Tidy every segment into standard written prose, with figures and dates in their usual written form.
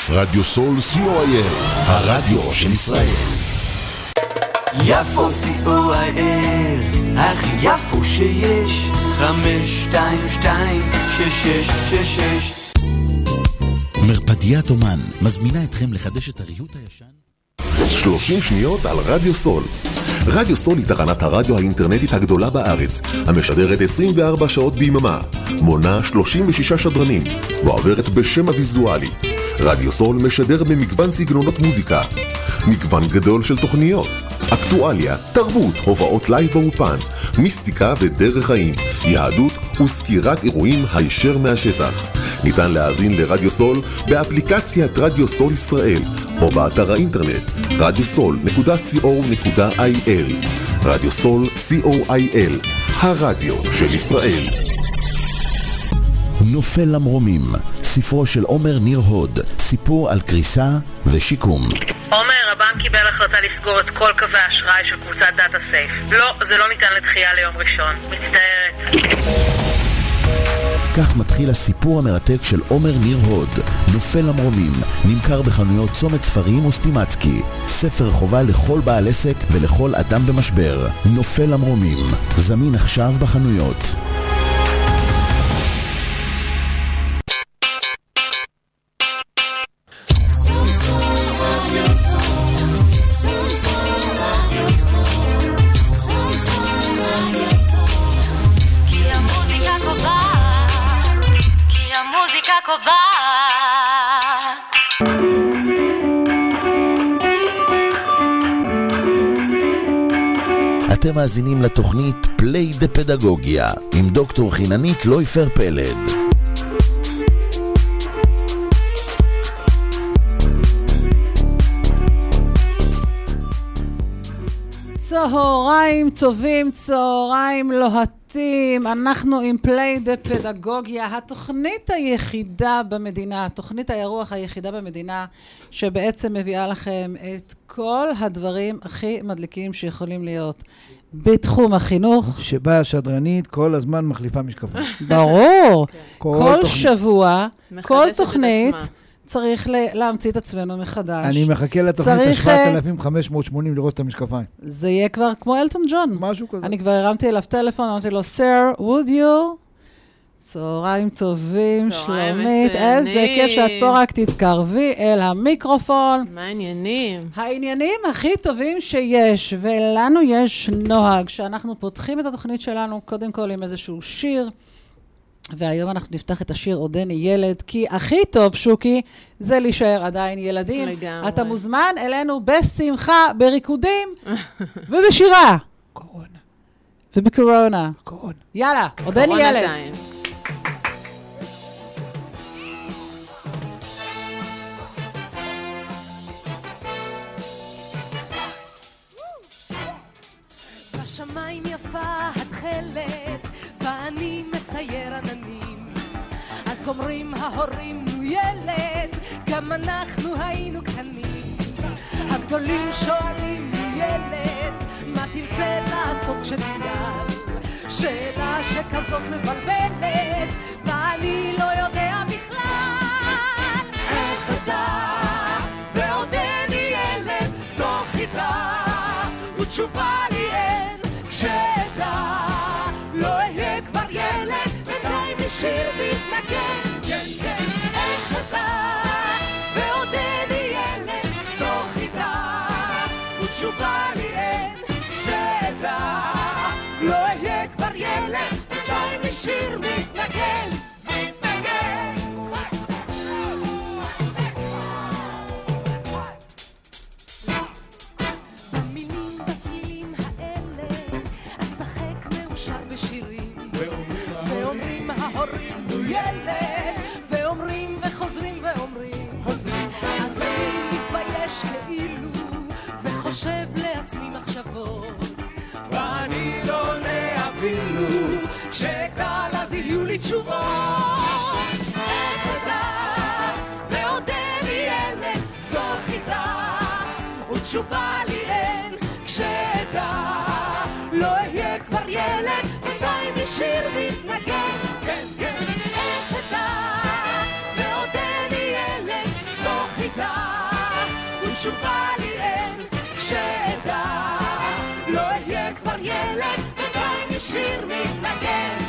רדיו סול co.il, הרדיו של ישראל. יפו co.il, הכי יפו שיש, 522-6666. מרפדיית אומן מזמינה אתכם לחדש את הריהוט הישן. 30 שניות על רדיו סול. רדיו סול היא תחנת הרדיו האינטרנטית הגדולה בארץ, המשדרת 24 שעות ביממה, מונה 36 שדרנים, ועוברת בשם הוויזואלי. רדיו סול משדר במגוון סגנונות מוזיקה, מגוון גדול של תוכניות, אקטואליה, תרבות, הובאות לייב באופן, מיסטיקה ודרך חיים, יהדות וסקירת אירועים הישר מהשטח. ניתן להאזין לרדיו סול באפליקציית רדיו סול ישראל או באתר האינטרנט radiosol.co.il. רדיו סול co.il, הרדיו של ישראל. נופל למרומים, ספרו של עומר ניר הוד, סיפור על קריסה ושיקום. עומר, הבנק קיבל החלטה לסגור את כל קווי האשראי של קבוצת דאטה סייף. לא, זה לא ניתן לדחייה ליום ראשון. מצטערת. כך מתחיל הסיפור המרתק של עומר ניר הוד, נופל למרומים, נמכר בחנויות צומת ספרים וסטימצקי. ספר חובה לכל בעל עסק ולכל אדם במשבר. נופל למרומים, זמין עכשיו בחנויות. אתם מאזינים לתוכנית פליי דה פדגוגיה עם דוקטור חיננית לויפר פלד. צהריים טובים, צהריים לוהטים. אנחנו עם פליי דה פדגוגיה, התוכנית היחידה במדינה, תוכנית האירוח היחידה במדינה, שבעצם מביאה לכם את כל הדברים הכי מדליקים שיכולים להיות בתחום החינוך. שבה השדרנית כל הזמן מחליפה משקפיים. ברור. כל שבוע, כל תוכנית צריך להמציא את עצמנו מחדש. אני מחכה לתוכנית 7,580 לראות את המשקפיים. זה יהיה כבר כמו אלטון ג'ון. משהו כזה. אני כבר הרמתי אליו טלפון, אמרתי לו, Sir, would you? צהריים טובים, שלומית. איזה כיף שאת פה, רק תתקרבי אל המיקרופון. מה העניינים? העניינים הכי טובים שיש, ולנו יש נוהג, שאנחנו פותחים את התוכנית שלנו, קודם כל עם איזשהו שיר, והיום אנחנו נפתח את השיר עודני ילד, כי הכי טוב, שוקי, זה להישאר עדיין ילדים. לגמרי. אתה מוזמן אלינו בשמחה, בריקודים ובשירה. קורונה. ובקורונה. קורונה. יאללה, עודני ילד. עדיין. בשמיים יפה התחלת ואני מצייר עננים, אז אומרים ההורים נו ילד, גם אנחנו היינו קטנים. הגדולים שואלים נו ילד, מה תרצה לעשות כשתגדל? שאלה שכזאת מבלבלת ואני לא יודע בכלל. איך אדע ועודני ילד, זו חידה ותשובה לי אין. כשאדע לא אהיה כבר ילד, בינתיים נשיר והתנגן. כן, כן, איך אדע ועודני ילד, זו חידה ותשובה לי אין. כשאדע לא אהיה כבר ילד, בינתיים נשיר והתנגן. ואומרים ההורים נו ילד, ואומרים וחוזרים ואומרים, אז אני מתבייש כאילו וחושב לעצמי מחשבות, ואני לא עונה אפילו כשאגדל אז יהיו לי תשובות. איך אדע ועודני ילד, זו חידה ותשובה לי אין. כשאדע לא אהיה כבר ילד, בינתיים נשיר והתנגן. כן, כן, איך אדע ועודני ילד, זו חידה ותשובה לי אין. כשאדע לא אהיה כבר ילד, בינתיים לשיר מתנגן.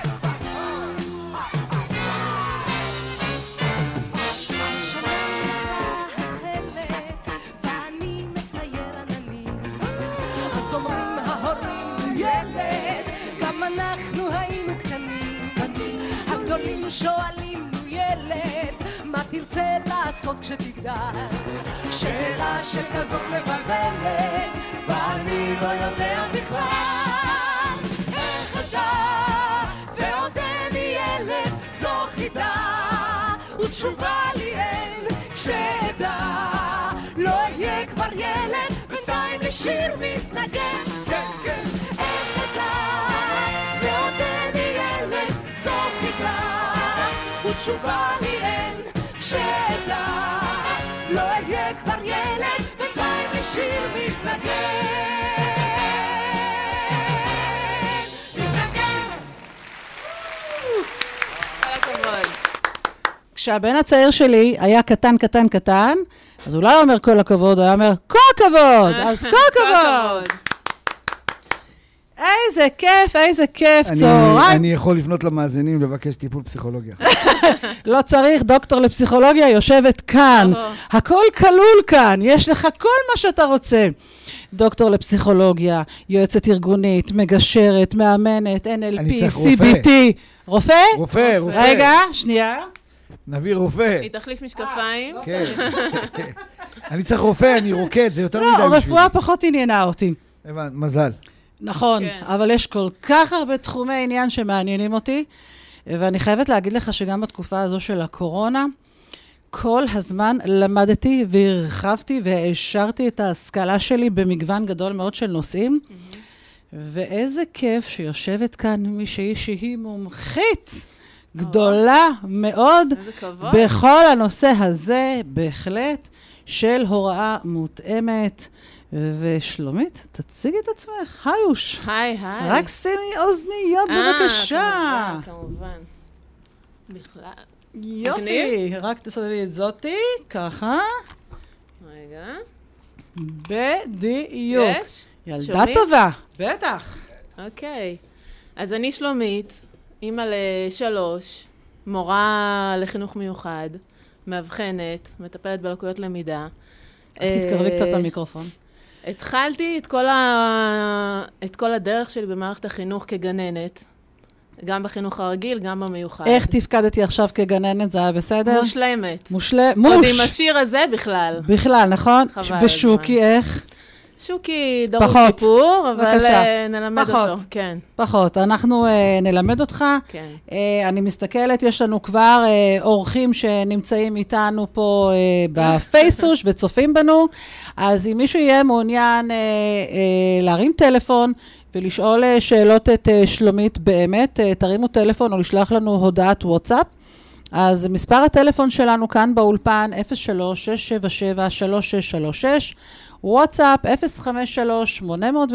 אנחנו היינו קטנים, הגדולים שואלים נו ילד, מה תרצה לעשות כשתגדל? שאלה שכזאת מבלבלת, ואני לא יודע בכלל. איך אדע ועודני ילד, זו חידה ותשובה לי אין. כשאדע לא אהיה כבר ילד, בינתיים לשיר מתנגן. כן, כן. איך אדע ותשובה לי אין. כשאדע לא אהיה כבר ילד, בינתיים לשיר מתנגן. כל הכבוד. כשהבן הצעיר שלי היה קטן קטן קטן, אז הוא לא היה אומר כל הכבוד, הוא היה אומר כל הכבוד, אז כל הכבוד. איזה כיף, צהריים. אני יכול לפנות למאזינים לבקש טיפול פסיכולוגיה. לא צריך, דוקטור לפסיכולוגיה יושבת כאן. הכל כלול כאן, יש לך כל מה שאתה רוצה. דוקטור לפסיכולוגיה, יועצת ארגונית, מגשרת, מאמנת, NLP, CBT. רופא? רופא. רגע, שנייה. נביא רופא. היא תחליף משקפיים. כן. אני צריך רופא, אני רוקד, זה יותר מדי בשבילי. לא, רפואה פחות עניינה אותי. מזל. נכון, אבל יש כל כך הרבה תחומי עניין שמעניינים אותי, ואני חייבת להגיד לך שגם בתקופה הזו של הקורונה, כל הזמן למדתי והרחבתי והשארתי את ההשכלה שלי במגוון גדול מאוד של נושאים, ואיזה כיף שיושבת כאן מישהי שהיא מומחית גדולה מאוד בכל הנושא הזה, בהחלט, של הוראה מותאמת. ושלומית, תציגי את עצמך. היוש. היי. רק שימי אוזניות בבקשה. כמובן. בכלל. יופי. רק תסובבי את זאתי, ככה. רגע. בדיוק. יש? ילדה טובה. בטח. אוקיי. אז אני שלומית, אימא ל3, מורה לחינוך מיוחד, מאבחנת, מטפלת בלקויות למידה. תתקרבי קצת למיקרופון. התחלתי את כל הדרך שלי במערכת החינוך כגננת, גם בחינוך הרגיל, גם במיוחד. איך תפקדתי עכשיו כגננת? זה היה בסדר? מושלמת. עוד עם השיר הזה בכלל. בכלל, נכון? ושוקי איך? שוקי דור סיפור, אבל נלמד אותו. כן. פחות. אנחנו נלמד אותך. כן. אני מסתכלת, יש לנו כבר אורחים שנמצאים איתנו פה בפייסבוק וצופים בנו. אז אם מישהו יהיה מעוניין להרים טלפון ולשאול שאלות את שלומית באמת, תרימו טלפון או לשלוח לנו הודעת וואטסאפ. אז מספר הטלפון שלנו כאן באולפן 03-677-3636, וואטסאפ 053-807-1213,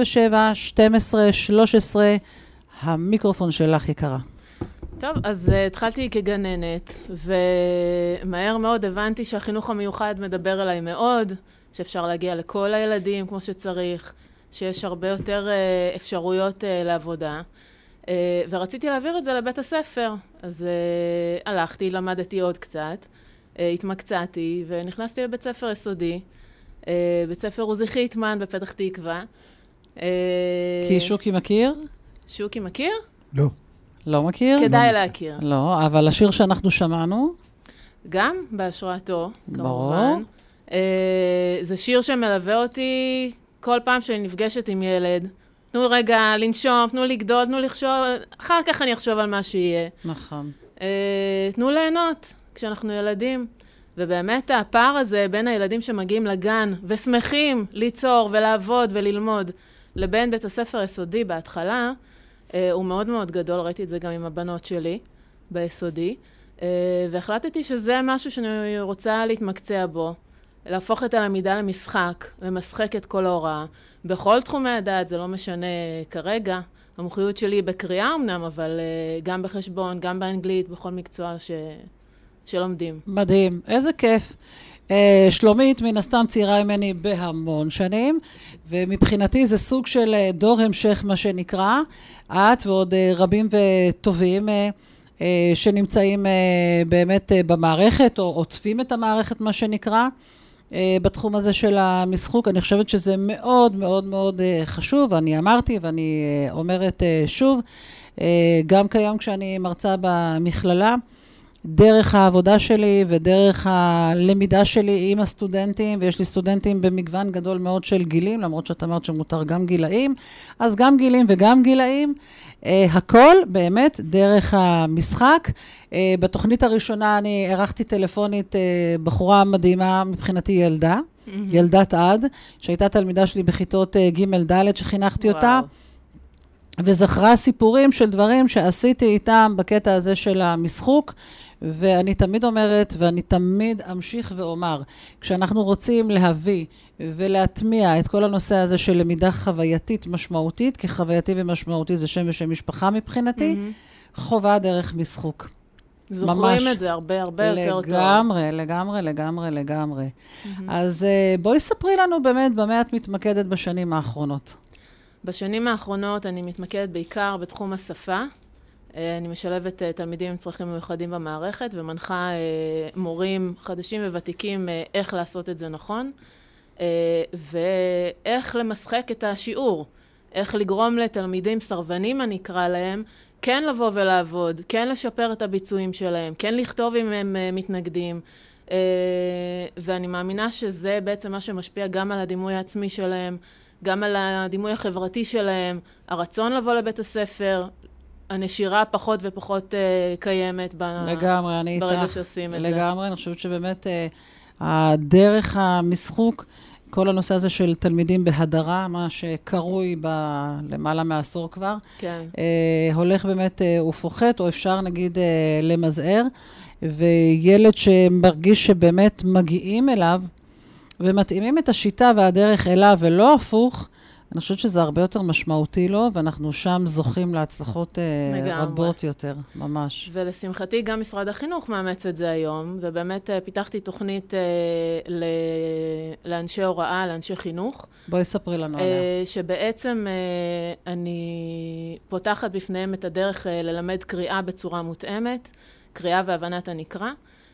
המיקרופון שלך יקרה. טוב, אז התחלתי כגננת, ומהר מאוד הבנתי שהחינוך המיוחד מדבר אליי מאוד, שאפשר להגיע לכל הילדים כמו שצריך, שיש הרבה יותר אפשרויות לעבודה, ורציתי להעביר את זה לבית הספר. אז הלכתי, למדתי עוד קצת, התמקצעתי ונכנסתי לבית ספר יסודי, בית ספר עוזי חיטמן בפתח תקווה. כי שוקי מכיר? שוקי מכיר? לא. לא מכיר? כדאי להכיר. לא, אבל השיר שאנחנו שמענו? גם בהשראתו, ברור. כמובן. זה שיר שמלווה אותי כל פעם שאני נפגשת עם ילד. תנו רגע לנשום, תנו לגדול, תנו לחשוב, אחר כך אני אחשוב על מה שיהיה. נכון. תנו ליהנות כשאנחנו ילדים. ובאמת הפער הזה בין הילדים שמגיעים לגן ושמחים ליצור ולעבוד וללמוד, לבין בית הספר היסודי בהתחלה, הוא מאוד מאוד גדול. ראיתי את זה גם עם הבנות שלי ביסודי. והחלטתי שזה משהו שאני רוצה להתמקצע בו. להפוך את הלמידה למשחק, למשחק את כל ההוראה. בכל תחומי הדעת, זה לא משנה כרגע. המומחיות שלי היא בקריאה אמנם, אבל גם בחשבון, גם באנגלית, בכל מקצוע שלומדים. מדהים, איזה כיף. שלומית, מן הסתם צעירה ממני בהמון שנים, ומבחינתי זה סוג של דור המשך, מה שנקרא, את ועוד רבים וטובים שנמצאים באמת במערכת, או עוטפים את המערכת, מה שנקרא, בתחום הזה של המשחוק. אני חושבת שזה מאוד מאוד מאוד חשוב, אני אמרתי ואני אומרת שוב, גם כיום כשאני מרצה במכללה, דרך העבודה שלי ודרך הלמידה שלי עם הסטודנטים, ויש לי סטודנטים במגוון גדול מאוד של גילים, למרות שאת אמרת שמותר גם גילאים, אז גם גילים וגם גילאים, הכל באמת דרך המשחק. בתוכנית הראשונה אני ערכתי טלפונית בחורה מדהימה, מבחינתי ילדה, ילדת עד, שהייתה תלמידה שלי בכיתות ג' ד' שחינכתי אותה, וזכרה סיפורים של דברים שעשיתי איתם בקטע הזה של המשחוק, ואני תמיד אומרת, ואני תמיד אמשיך ואומר, כשאנחנו רוצים להביא ולהטמיע את כל הנושא הזה של למידה חווייתית משמעותית, כי חווייתי ומשמעותי זה שם ושם משפחה מבחינתי, חובה דרך משחוק. זוכרים את זה הרבה יותר טוב. לגמרי. אז בואי ספרי לנו באמת במה את מתמקדת בשנים האחרונות. בשנים האחרונות אני מתמקדת בעיקר בתחום השפה. אני משלבת תלמידים עם צרכים מיוחדים במערכת, ומנחה מורים חדשים וותיקים איך לעשות את זה נכון, ואיך למשחק את השיעור, איך לגרום לתלמידים סרבנים, אני אקרא להם, כן לבוא ולעבוד, כן לשפר את הביצועים שלהם, כן לכתוב אם הם מתנגדים, ואני מאמינה שזה בעצם מה שמשפיע גם על הדימוי העצמי שלהם, גם על הדימוי החברתי שלהם, הרצון לבוא לבית הספר, הנשירה פחות ופחות קיימת ברגע שעושים את זה. לגמרי, אני חושבת שבאמת הדרך המשחוק, כל הנושא הזה של תלמידים בהדרה, מה שקרוי למעלה מעשור כבר, כן. הולך באמת ופוחת, או אפשר נגיד למזער, וילד שמרגיש שבאמת מגיעים אליו, ומתאימים את השיטה והדרך אליו ולא הפוך, אני חושבת שזה הרבה יותר משמעותי לו, ואנחנו שם זוכים להצלחות רבות יותר, ממש. ולשמחתי גם משרד החינוך מאמץ את זה היום, ובאמת פיתחתי תוכנית לאנשי הוראה, לאנשי חינוך. בואי ספרי לנו עליה. שבעצם אני פותחת בפניהם את הדרך ללמד קריאה בצורה מותאמת, קריאה והבנת הנקרא,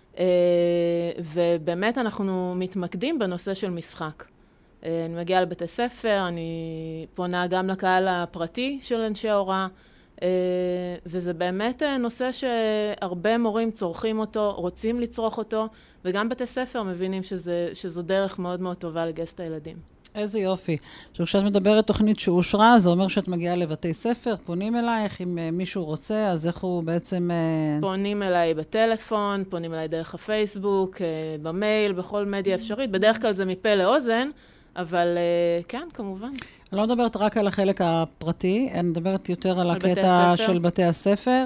ובאמת אנחנו מתמקדים בנושא של משחק. אני מגיעה לבתי ספר, אני פונה גם לקהל הפרטי של אנשי ההוראה, וזה באמת נושא שהרבה מורים צורכים אותו, רוצים לצרוך אותו, וגם בתי ספר מבינים שזו דרך מאוד מאוד טובה לגייס את הילדים. איזה יופי. כשאת מדברת תוכנית שאושרה, זה אומר שאת מגיעה לבתי ספר, פונים אלייך, אם מישהו רוצה, אז איך הוא בעצם... פונים אליי בטלפון, פונים אליי דרך הפייסבוק, במייל, בכל מדיה אפשרית. בדרך כלל זה מפה לאוזן, אבל כן, כמובן. אני לא מדברת רק על החלק הפרטי, אני מדברת יותר על הקטע של בתי הספר.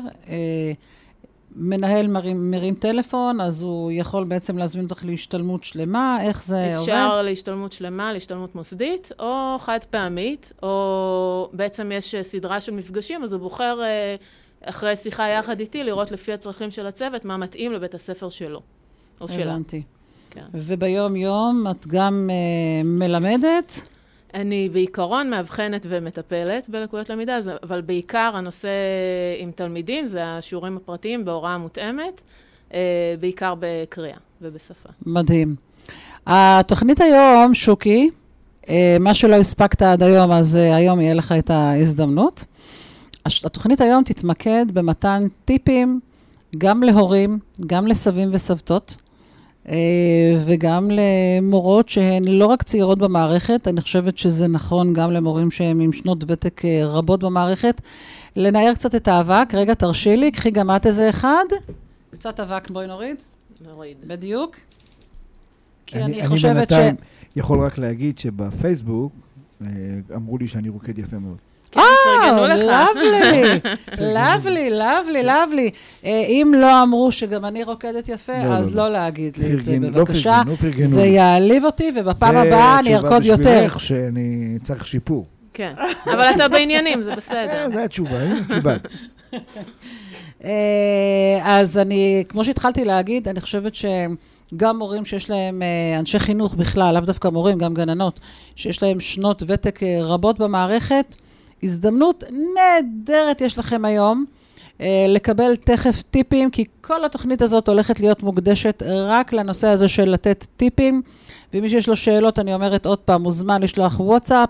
מנהל מרים טלפון, אז הוא יכול בעצם להזמין אותך להשתלמות שלמה, איך זה עובד? אפשר להשתלמות שלמה, להשתלמות מוסדית, או חד פעמית, או בעצם יש סדרה של מפגשים, אז הוא בוחר אחרי שיחה יחד איתי, לראות לפי הצרכים של הצוות, מה מתאים לבית הספר שלו, או שלה. הבנתי. כן. וביום יום את גם מלמדת? אני בעיקרון מאבחנת ומטפלת בלקויות למידה, אבל בעיקר הנושא עם תלמידים, זה השיעורים הפרטיים בהוראה מותאמת, בעיקר בקריאה ובשפה. מדהים. התוכנית היום, שוקי, מה שלא הספקת עד היום, אז היום יהיה לך את ההזדמנות. התוכנית היום תתמקד במתן טיפים, גם להורים, גם לסבים וסבתות, וגם למורות שהן לא רק צעירות במערכת, אני חושבת שזה נכון גם למורים שהם עם שנות ותק רבות במערכת, לנער קצת את האבק. רגע, תרשי לי, קחי גם את איזה אחד. קצת אבק, בואי נוריד. נוריד. בדיוק. כי אני חושבת ש... אני בינתיים יכול רק להגיד שבפייסבוק אמרו לי שאני רוקד יפה מאוד. לבלי. אם לא אמרו שגם אני רוקדת יפה, אז לא להגיד לי את זה, בבקשה. זה יעליב אותי, ובפעם הבאה אני ארקוד יותר. זה תשובה בשבילך שאני צריך שיפור. כן, אבל אתה בעניינים, זה בסדר. זה התשובה, קיבלת. אז אני, כמו שהתחלתי להגיד, אני חושבת גם מורים שיש להם, אנשי חינוך בכלל, לאו דווקא מורים, גם גננות, שיש להם שנות ותק רבות במערכת, הזדמנות נהדרת יש לכם היום, לקבל תכף טיפים, כי כל התוכנית הזאת הולכת להיות מוקדשת רק לנושא הזה של לתת טיפים, ומי שיש לו שאלות, אני אומרת עוד פעם, מוזמן לשלוח וואטסאפ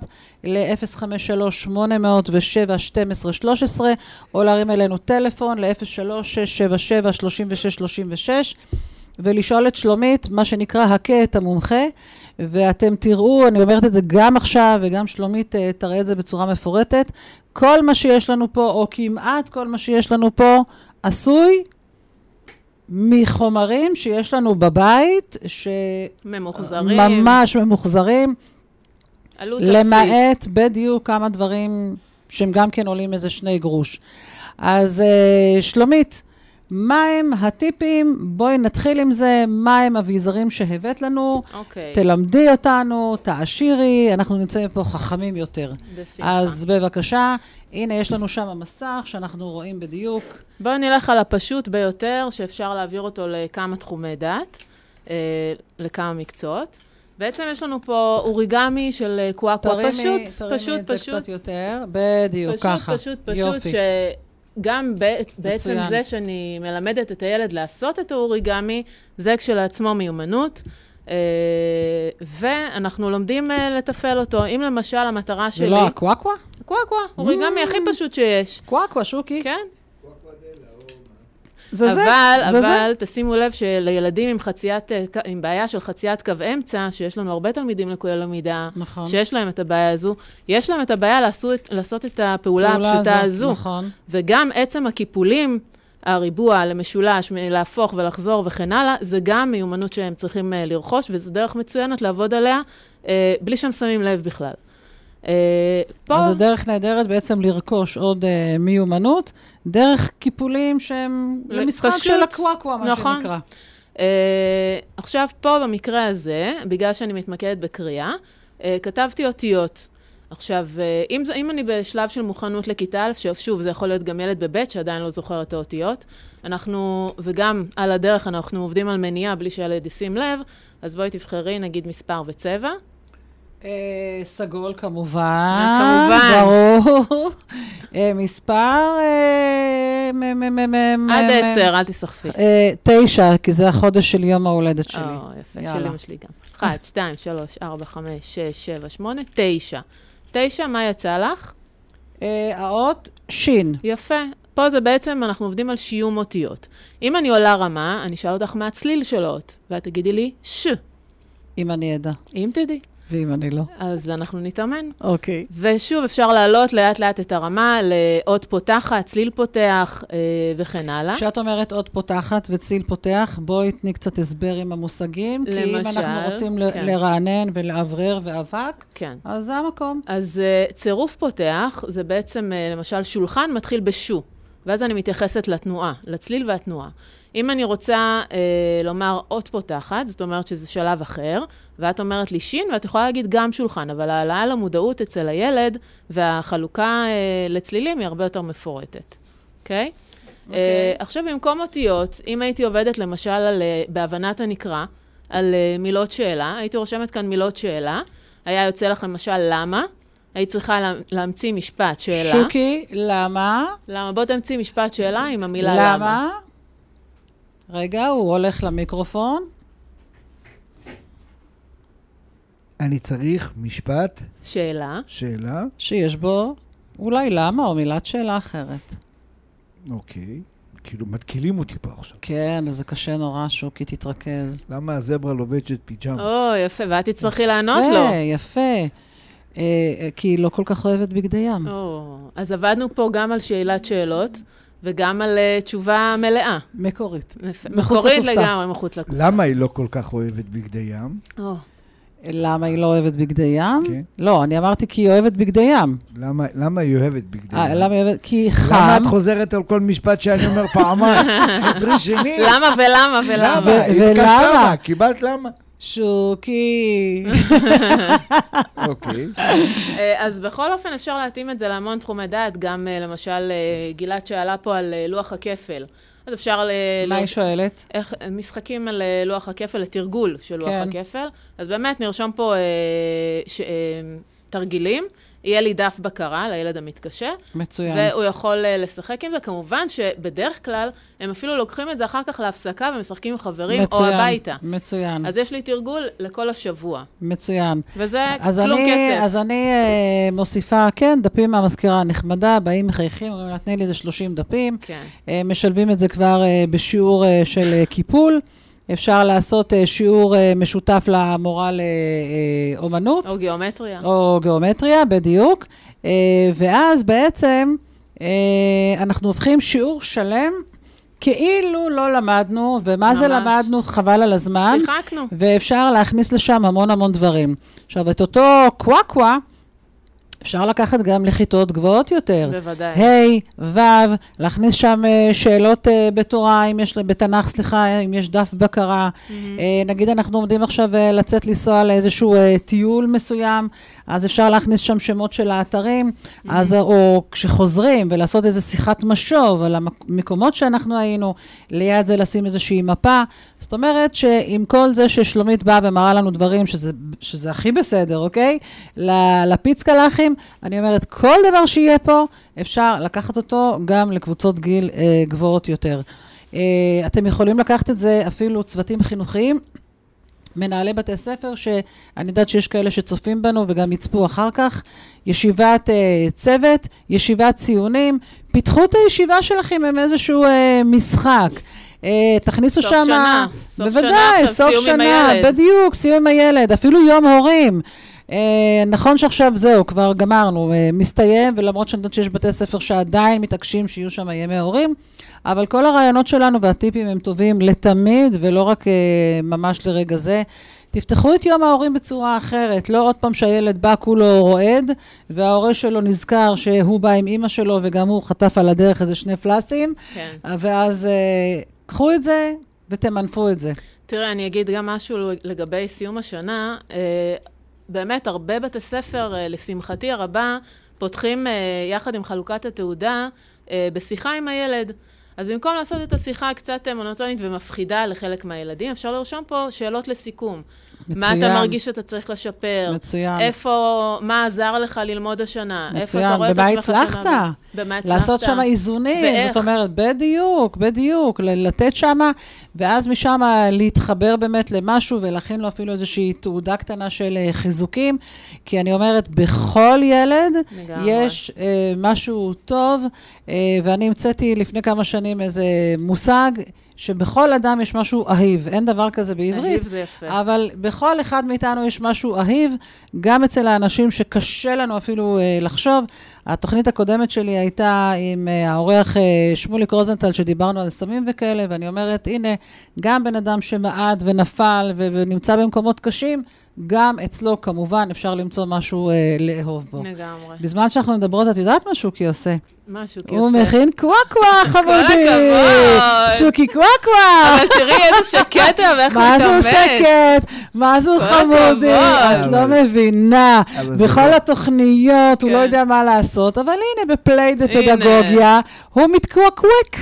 ל-053-807-1213, או להרים אלינו טלפון ל-03-677-3636, ולשאול את שלומית, מה שנקרא, הקה את המומחה, ואתם תראו, אני אומרת את זה גם עכשיו, וגם שלומית תראה את זה בצורה מפורטת, כל מה שיש לנו פה, או כמעט כל מה שיש לנו פה, עשוי מחומרים שיש לנו בבית, ממוחזרים. ממש ממוחזרים. עלות למעט בדיוק כמה דברים שהם גם כן עולים איזה 2 גרוש. אז שלומית, מה הם הטיפים? בואי נתחיל עם זה. מה הם אביזרים שהבאת לנו? תלמדי אותנו, תעשירי, אנחנו נמצאים פה חכמים יותר. בשמחה. אז בבקשה, הנה יש לנו שם המסך שאנחנו רואים בדיוק. בואו נלך על הפשוט ביותר, שאפשר להעביר אותו לכמה תחומי דת, לכמה מקצועות. בעצם יש לנו פה אוריגמי של קוואקווה פשוט. תרימי את זה קצת יותר. בדיוק, ככה. פשוט, גם בעצם זה שאני מלמדת את הילד לעשות את האוריגמי, זה כשלעצמו מיומנות, ואנחנו לומדים לתפעל אותו. אם למשל המטרה שלי... ולא הקוואקווה? הקוואקווה, אוריגמי הכי פשוט שיש. קוואקווה, שוקי. כן. אבל תשימו לב שלילדים עם בעיה של חציית קו אמצע, שיש לנו הרבה תלמידים לקויי למידה, שיש להם את הבעיה הזו, יש להם את הבעיה לעשות את הפעולה הפשוטה הזו. וגם עצם הקיפולים, הריבוע למשולש, להפוך ולחזור וכן הלאה, זה גם מיומנות שהם צריכים לרכוש, וזו דרך מצוינת לעבוד עליה, בלי שהם שמים לב בכלל. אז זו דרך נהדרת בעצם לרכוש עוד מיומנות, דרך קיפולים שהם למשחק של הקוואקווה, מה שנקרא. עכשיו פה במקרה הזה, בגלל שאני מתמקדת בקריאה, כתבתי אותיות. עכשיו, אם אני בשלב של מוכנות לכיתה א', שוב, זה יכול להיות גם ילד בבית שעדיין לא זוכר את האותיות, וגם על הדרך אנחנו עובדים על מניעה בלי שהילד ישים לב, אז בואי תבחרי נגיד מספר וצבע. סגול כמובן, ברור. מספר... עד 10, אל תסחפי. 9, כי זה החודש של יום ההולדת שלי. יפה, של אמא שלי גם. 1, 2, 3, 4, 5, 6, 7, 8, 9. 9, מה יצא לך? האות שין. יפה. פה זה בעצם, אנחנו עובדים על שיום אותיות. אם אני עולה רמה, אני אשאל אותך מה הצליל של האות, ואת תגידי לי ש. אם אני אדע. אם תדעי. ואם אני לא. אז אנחנו נתאמן. אוקיי. ושוב, אפשר לעלות לאט לאט את הרמה לאות פותחת, צליל פותח וכן הלאה. כשאת אומרת אות פותחת וצליל פותח, בואי תני קצת הסבר עם המושגים, למשל, כי אם אנחנו רוצים לרענן ולעברר ואבק, כן. אז זה המקום. אז צירוף פותח, זה בעצם, למשל, שולחן מתחיל בשו, ואז אני מתייחסת לתנועה, לצליל והתנועה. אם אני רוצה לומר אות פותחת, זאת אומרת שזה שלב אחר, ואת אומרת לי שין, ואת יכולה להגיד גם שולחן, אבל העלאה למודעות אצל הילד, והחלוקה לצלילים היא הרבה יותר מפורטת. אוקיי? עכשיו, במקום אותיות, אם הייתי עובדת למשל בהבנת הנקרא, על מילות שאלה, הייתי רושמת כאן מילות שאלה, היה יוצא לך למשל למה, היית צריכה להמציא משפט שאלה. שוקי, למה? למה? בוא תמציא משפט שאלה עם המילה למה. למה? רגע, הוא הולך למיקרופון. אני צריך משפט. שאלה. שאלה. שיש בו אולי למה או מילת שאלה אחרת. אוקיי. כאילו מתקילים אותי פה עכשיו. כן, זה קשה נורא, שוקי, תתרכז. למה הזברה לובשת פיג'מה? יפה, ואת תצטרכי לענות לו. יפה. כי היא לא כל כך אוהבת בגדי ים. אז עבדנו פה גם על שאלת שאלות, וגם על תשובה מלאה. מקורית. מקורית לגמרי, מחוץ לקופסה. למה היא לא כל כך אוהבת בגדי ים? למה היא לא אוהבת בגדי ים? כן. לא, אני אמרתי כי היא אוהבת בגדי ים. למה היא אוהבת בגדי ים? למה היא אוהבת? כי חם. למה את חוזרת על כל משפט שאני אומר פעמיים? עזרי שני. למה ולמה ולמה? ולמה? קיבלת למה? שוקי. אוקיי. אז בכל אופן אפשר להתאים את זה להמון תחומי דעת, גם למשל גילת שאלה פה על לוח הכפל. אז אפשר מה היא שואלת? משחקים על לוח הכפל, לתרגול של לוח הכפל. אז באמת נרשום פה תרגילים. יהיה לי דף בקרה לילד המתקשה. מצוין. והוא יכול לשחק עם זה. כמובן שבדרך כלל הם אפילו לוקחים את זה אחר כך להפסקה ומשחקים עם חברים או הביתה. מצוין. אז יש לי תרגול לכל השבוע. מצוין. וזה כלום כסף. אז אני מוסיפה, כן, דפים מהמזכירה הנחמדה, באים מחייכים, אומרים, נתני לי איזה 30 דפים. כן. משלבים את זה כבר בשיעור של קיפול. אפשר לעשות שיעור משותף למורה לאומנות. או גיאומטריה. או גיאומטריה, בדיוק. ואז בעצם אנחנו הופכים שיעור שלם כאילו לא למדנו, ומה זה למדנו? חבל על הזמן. שיחקנו. ואפשר להכניס לשם המון המון דברים. עכשיו, את אותו קוואקווה, אפשר לקחת גם לכיתות גבוהות יותר. בוודאי. ו', להכניס שם שאלות בתורה, בתנ"ך, סליחה, אם יש דף בקרה. נגיד אנחנו עומדים עכשיו לצאת לנסוע לאיזשהו טיול מסוים, אז אפשר להכניס שם שמות של האתרים, אז, או כשחוזרים ולעשות איזו שיחת משוב על המקומות שאנחנו היינו, ליד זה לשים איזושהי מפה. זאת אומרת שעם כל זה ששלומית באה ומראה לנו דברים, שזה הכי בסדר, אוקיי? לפיצקלחים, אני אומרת, כל דבר שיהיה פה, אפשר לקחת אותו גם לקבוצות גיל גבוהות יותר. אתם יכולים לקחת את זה אפילו צוותים חינוכיים, מנהלי בתי ספר, שאני יודעת שיש כאלה שצופים בנו וגם יצפו אחר כך, ישיבת צוות, ישיבת ציונים, פיתחו את הישיבה שלכם עם איזשהו משחק. תכניסו שם... סוף שנה. בוודאי, סוף שנה, בדיוק, סיום עם הילד, אפילו יום הורים. נכון שעכשיו זהו, כבר גמרנו, מסתיים, ולמרות שאני יודעת שיש בתי ספר שעדיין מתעקשים שיהיו שם ימי הורים, אבל כל הרעיונות שלנו והטיפים הם טובים לתמיד, ולא רק ממש לרגע זה. תפתחו את יום ההורים בצורה אחרת, לא עוד פעם שהילד בא כולו רועד, וההורה שלו נזכר שהוא בא עם אמא שלו, וגם הוא חטף על הדרך איזה 2 פלסים, כן. ואז קחו את זה ותמנפו את זה. תראה, אני אגיד גם משהו לגבי סיום השנה, באמת הרבה בתי ספר, לשמחתי הרבה, פותחים יחד עם חלוקת התעודה, בשיחה עם הילד. אז במקום לעשות את השיחה קצת מונוטונית ומפחידה לחלק מהילדים, אפשר לרשום פה שאלות לסיכום. מצוין. מה אתה מרגיש שאתה צריך לשפר? מצוין. איפה, מה עזר לך ללמוד השנה? מצוין. איפה אתה רואה את עצמך שנה? במה הצלחת? לעשות שם איזונים. ואיך? זאת אומרת, בדיוק, לתת שם, ואז משם להתחבר באמת למשהו, ולכן לו אפילו איזושהי תעודה קטנה של חיזוקים, כי אני אומרת, בכל ילד יש משהו טוב, ואני המצאתי לפני כמה שנים איזה מושג, שבכל אדם יש משהו אהיב, אין דבר כזה בעברית, אהיב זה יפה. אבל בכל אחד מאיתנו יש משהו אהיב, גם אצל האנשים שקשה לנו אפילו לחשוב. התוכנית הקודמת שלי הייתה עם האורח שמוליק רוזנטל, שדיברנו על סמים וכאלה, ואני אומרת, הנה, גם בן אדם שמעד ונפל ונמצא במקומות קשים, גם אצלו כמובן אפשר למצוא משהו לאהוב בו. לגמרי. בזמן שאנחנו מדברות, את יודעת מה שוקי עושה? מה שוקי הוא עושה? מכין קוואקווה, חמודי. כל הכבוד. שוקי קוואקווה. אבל תראי איזה שקט ואיך מה זו שקט? מה זו חמודי? את לא מבינה. בכל התוכניות, הוא לא יודע מה לעשות, אבל הנה, בפליי דפדגוגיה, הוא מתקוואקווק.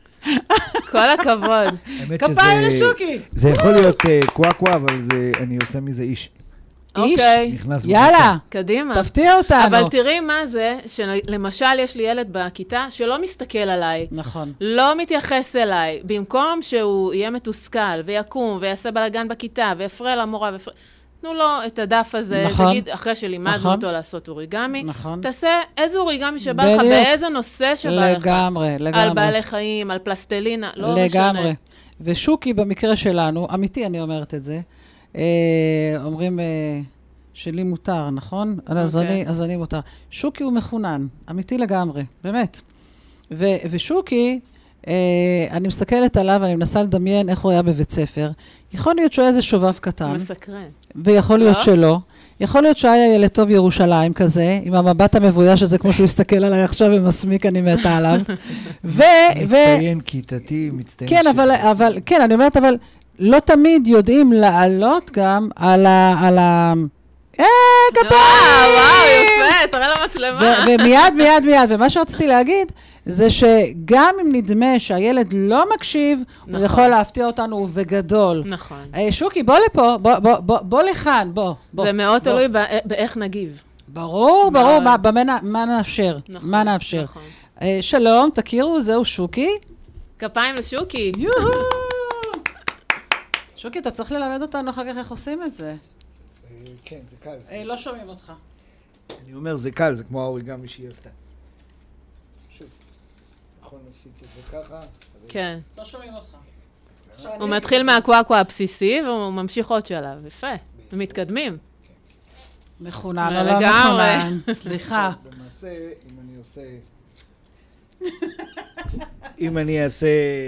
כל הכבוד. כפיים לשוקי. זה יכול להיות קוואקווה, אבל אני עושה מזה איש. אוקיי. יאללה. קדימה. תפתיע אותנו. אבל תראי מה זה, שלמשל יש לי ילד בכיתה שלא מסתכל עליי. נכון. לא מתייחס אליי. במקום שהוא יהיה מתוסכל ויקום ויעשה בלגן בכיתה ויפרה למורה תנו לו את הדף הזה, תגיד, אחרי שלימדנו אותו לעשות אוריגמי, תעשה איזה אוריגמי שבא לך, באיזה נושא שבא לך. לגמרי. על בעלי חיים, על פלסטלינה, לא משנה. לגמרי. ושוקי במקרה שלנו, אמיתי אני אומרת את זה, אומרים שלי מותר, נכון? אז אני מותר. שוקי הוא מחונן, אמיתי לגמרי, באמת. ושוקי, אני מסתכלת עליו, אני מנסה לדמיין איך הוא היה בבית ספר. יכול להיות שהוא היה איזה שובב קטן. מסקרן. ויכול להיות שלא. יכול להיות שהיה ילד טוב ירושלים כזה, עם המבט המבויש הזה, כמו שהוא הסתכל עליי עכשיו ומסמיק, אני מתה עליו. מצטיין כיתתי, מצטיין... כן, אני אומרת, אבל לא תמיד יודעים לעלות גם על ה... כפיים! וואו, יפה, תראה למצלמה. ומיד, ומה שרציתי להגיד, זה שגם אם נדמה שהילד לא מקשיב, הוא יכול להפתיע אותנו בגדול. נכון. שוקי, בוא לפה, בוא לכאן, בוא. זה מאוד תלוי באיך נגיב. ברור, מה נאפשר. מה נאפשר. שלום, תכירו, זהו שוקי. כפיים לשוקי. יוהו! שוקי, אתה צריך ללמד אותנו אחר כך איך עושים את זה. כן, זה קל. לא שומעים אותך. אני אומר, זה קל, זה כמו האוריגמי שהיא עשתה. שוב, נכון, עשית את זה ככה. כן. לא שומעים אותך. הוא מתחיל מהקוואקווה הבסיסי, והוא ממשיך עוד שלב. יפה. מתקדמים. מכונן או לא מכונן. סליחה. למעשה, אם אני אעשה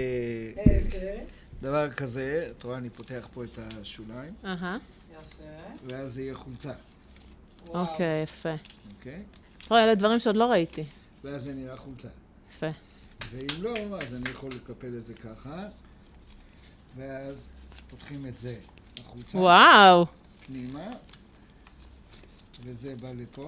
דבר כזה, את רואה, אני פותח פה את השוליים. יפה. ואז זה יהיה חולצה. אוקיי, יפה. אוקיי? אלה דברים שעוד לא ראיתי. ואז זה נראה חולצה. יפה. ואם לא, אז אני יכול לקפל את זה ככה. ואז פותחים את זה החולצה. וואו. פנימה. וזה בא לפה.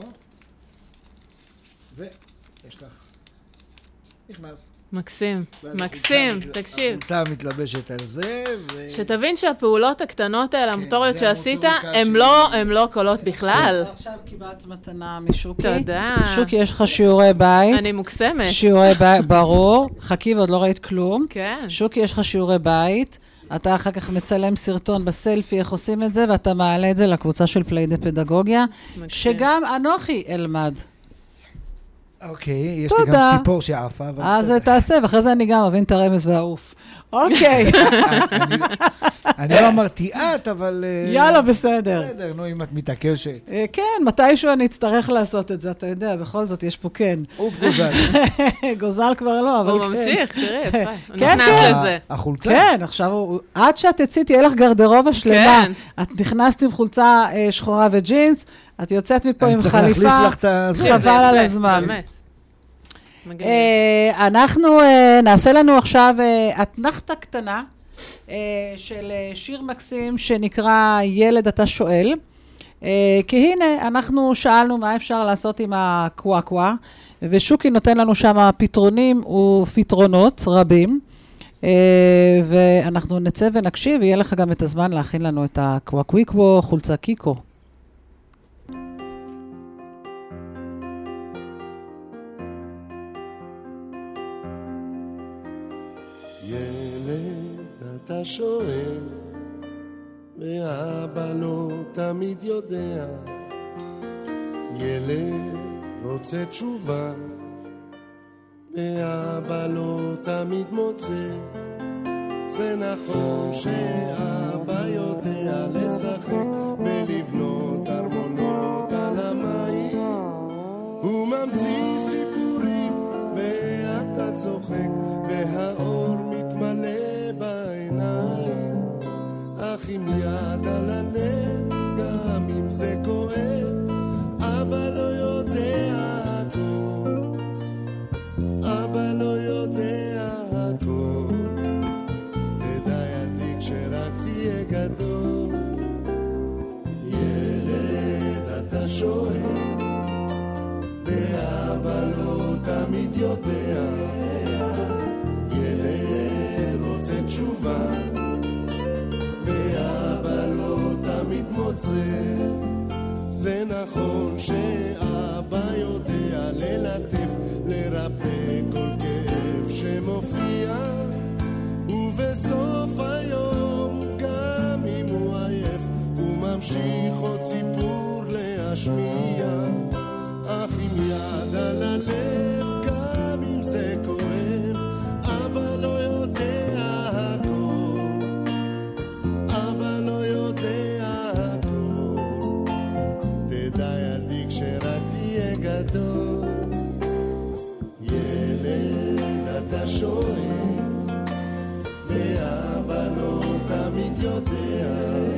ויש לך. נכנס. מקסים, מקסים, תקשיב. החולצה מתלבשת על זה, שתבין שהפעולות הקטנות האלה, המוטוריות שעשית, הם לא קולות בכלל. עכשיו קיבלת מתנה משוקי. תודה. שוקי, יש לך שיעורי בית. אני מוקסמת. שיעורי בית, ברור. חכי ועוד לא ראית כלום. כן. שוקי, יש לך שיעורי בית. אתה אחר כך מצלם סרטון בסלפי, איך עושים את זה, ואתה מעלה את זה לקבוצה של פליידה פדגוגיה, שגם אנוכי אלמד. אוקיי, יש לי גם ציפור שעפה. אז תעשה, ואחרי זה אני גם אבין את הרמז והעוף. אוקיי. אני לא אמרתי את, אבל... יאללה, בסדר. בסדר, נו, אם את מתעקשת. כן, מתישהו אני אצטרך לעשות את זה, אתה יודע, בכל זאת יש פה כן. אוף גוזל. גוזל כבר לא, אבל כן. הוא ממשיך, תראה, יפה. הוא כן, נכנס כן. לזה. החולצה? כן, עכשיו, עד שאת תצאי, תהיה לך גרדרובה שלמה. את נכנסת עם חולצה שחורה וג'ינס, את יוצאת מפה עם חליפה, חבל על הזמן. אנחנו נעשה לנו עכשיו אתנחתה קטנה של שיר מקסים שנקרא ילד אתה שואל, כי הנה אנחנו שאלנו מה אפשר לעשות עם הקוואקווה, ושוקי נותן לנו שם פתרונים ופתרונות רבים, ואנחנו נצא ונקשיב, ויהיה לך גם את הזמן להכין לנו את הקוואקוויקוו חולצה קיקו. אתה שואל, ואבא לא תמיד יודע. ילד רוצה תשובה, ואבא לא תמיד מוצא. זה נכון שאבא יודע לשחק ולבנות ארמונות על המים. הוא ממציא סיפורים ואתה צוחק, והאור מתמלא בעיניים. אך עם יד על הלב, גם אם זה כואב, אבא לא יודע הכל. אבא לא יודע הכל. תדע ילדי כשרק תהיה גדול. ילד אתה שואל, ואבא לא תמיד יודע. ילד רוצה תשובה, ואבא לא תמיד מוצא. זה נכון שאבא יודע ללטף, לרפא כל כאב שמופיע, ובסוף היום גם אם הוא עייף הוא ממשיך עוד סיפור להשמיע. אך עם יד על הלב, גם אם זה כואב, אבא לא יודע הכל. אבא לא יודע הכל. תדע ילדי כשרק תהיה גדול. ילד אתה שואל, ואבא לא תמיד יודע.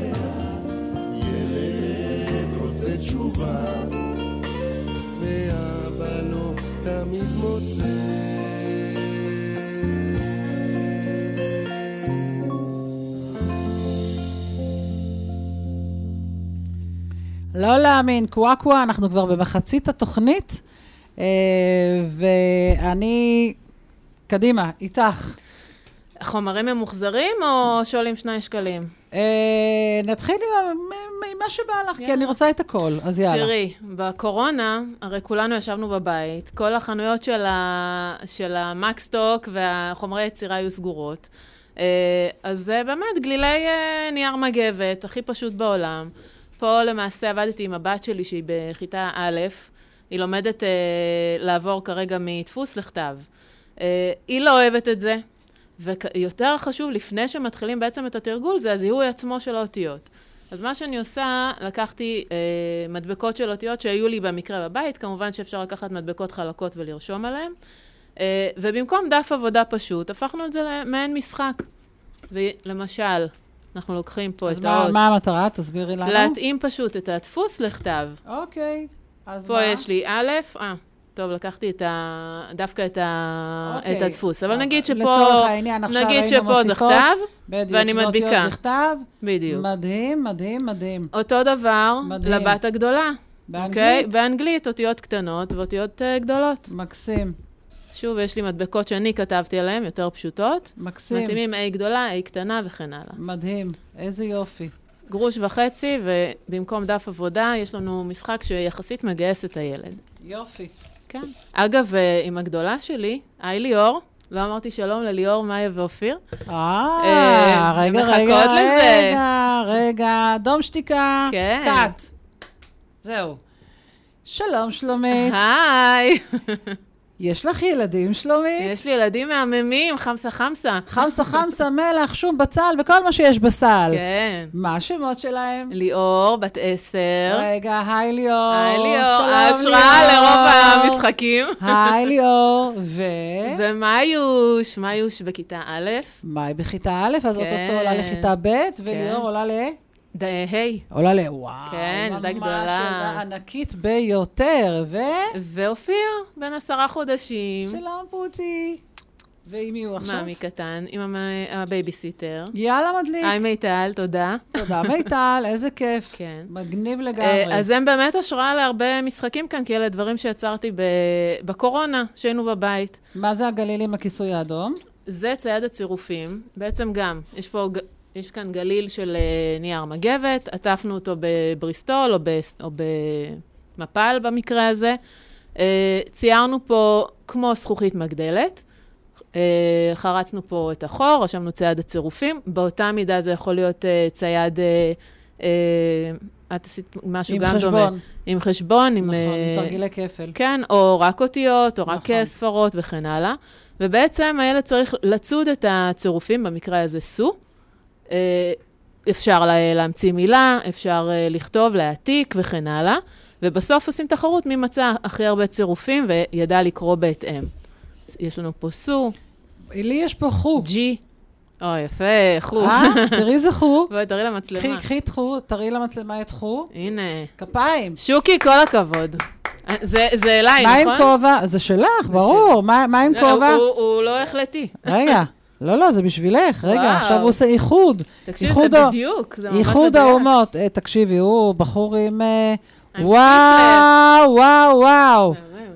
ילד רוצה תשובה, ואבא לא תמיד מוצא. לא להאמין, קוואקווה, אנחנו כבר במחצית התוכנית, ואני, קדימה, איתך. חומרים ממוחזרים או שואלים 2 שקלים? נתחיל עם מה שבא לך, כי אני רוצה את הכל, אז יאללה. תראי, בקורונה, הרי כולנו ישבנו בבית, כל החנויות של המקסטוק והחומרי יצירה היו סגורות. אז זה באמת גלילי נייר מגבת, הכי פשוט בעולם. פה למעשה עבדתי עם הבת שלי שהיא בכיתה א', היא לומדת לעבור כרגע מדפוס לכתב. היא לא אוהבת את זה, ויותר חשוב, לפני שמתחילים בעצם את התרגול, זה הזיהוי עצמו של האותיות. אז מה שאני עושה, לקחתי מדבקות של אותיות שהיו לי במקרה בבית, כמובן שאפשר לקחת מדבקות חלקות ולרשום עליהן, ובמקום דף עבודה פשוט, הפכנו את זה למעין משחק. ולמשל, אנחנו לוקחים פה את האות. אז מה המטרה? תסבירי לנו. להתאים פשוט את הדפוס לכתב. אוקיי, אז פה יש לי א', טוב, לקחתי דווקא את הדפוס, אבל נגיד שפה זה כתב, ואני מדביקה. בדיוק. מדהים, מדהים, מדהים. אותו דבר לבת הגדולה. באנגלית? באנגלית, אותיות קטנות ואותיות גדולות. מקסים. שוב, יש לי מדבקות שאני כתבתי עליהן, יותר פשוטות. מקסים. מתאימים A גדולה, A קטנה וכן הלאה. מדהים, איזה יופי. 1.5 גרוש, ובמקום דף עבודה יש לנו משחק שיחסית מגייס את הילד. יופי. כן. אגב, עם הגדולה שלי, היי ליאור, לא אמרתי שלום לליאור, מאיה ואופיר. רגע, דום שתיקה, כן. קאט. זהו. שלום שלומית. היי. יש לך ילדים, שלומית? יש לי ילדים מהממים, חמסה. חמסה, מלח, שום בצל וכל מה שיש בסל. כן. מה השמות שלהם? ליאור, בת 10. רגע, היי ליאור. היי ליאור, ההשראה לרוב המשחקים. היי ליאור, מאיוש בכיתה א'. מאי בכיתה א', אז אותו עולה לכיתה ב', וליאור עולה היי. עולה וואו. כן, ילדה גדולה. ממש ילדה ענקית ביותר, ואופיר, בן 10 חודשים. שלום פוצי. ועם מי הוא עכשיו? מאמי קטן, עם הבייביסיטר. יאללה מדליק. היי מיטל, תודה. תודה מיטל, איזה כיף. כן. מגניב לגמרי. אז הם באמת השראה להרבה משחקים כאן, כי אלה דברים שיצרתי בקורונה, שהיינו בבית. מה זה הגליל עם הכיסוי האדום? זה צייד הצירופים. בעצם גם, יש כאן גליל של נייר מגבת, עטפנו אותו בבריסטול או במפל במקרה הזה. ציירנו פה כמו זכוכית מגדלת, חרצנו פה את החור, רשמנו צייד הצירופים, באותה מידה זה יכול להיות צייד, את עשית משהו גם דומה. עם חשבון. נכון, עם תרגילי כפל. כן, או רק אותיות, או רק ספרות וכן הלאה. ובעצם הילד צריך לצוד את הצירופים, במקרה הזה סו. אפשר להמציא מילה, אפשר לכתוב, להעתיק וכן הלאה. ובסוף עושים תחרות מי מצא הכי הרבה צירופים וידע לקרוא בהתאם. יש לנו פה סו. לי יש פה חו. ג'י. יפה, חו. תראי איזה חו. בואי, תראי למצלמה. קחי את חו, תראי למצלמה את חו. הנה. כפיים. שוקי, כל הכבוד. זה אליי, נכון? מה עם כובע? זה שלך, ברור. מה עם כובע? הוא לא החלטי. רגע. לא, זה בשבילך. רגע, עכשיו הוא עושה איחוד. תקשיב, זה בדיוק. זה ממש איחוד האומות. תקשיבי, הוא בחור עם... וואו.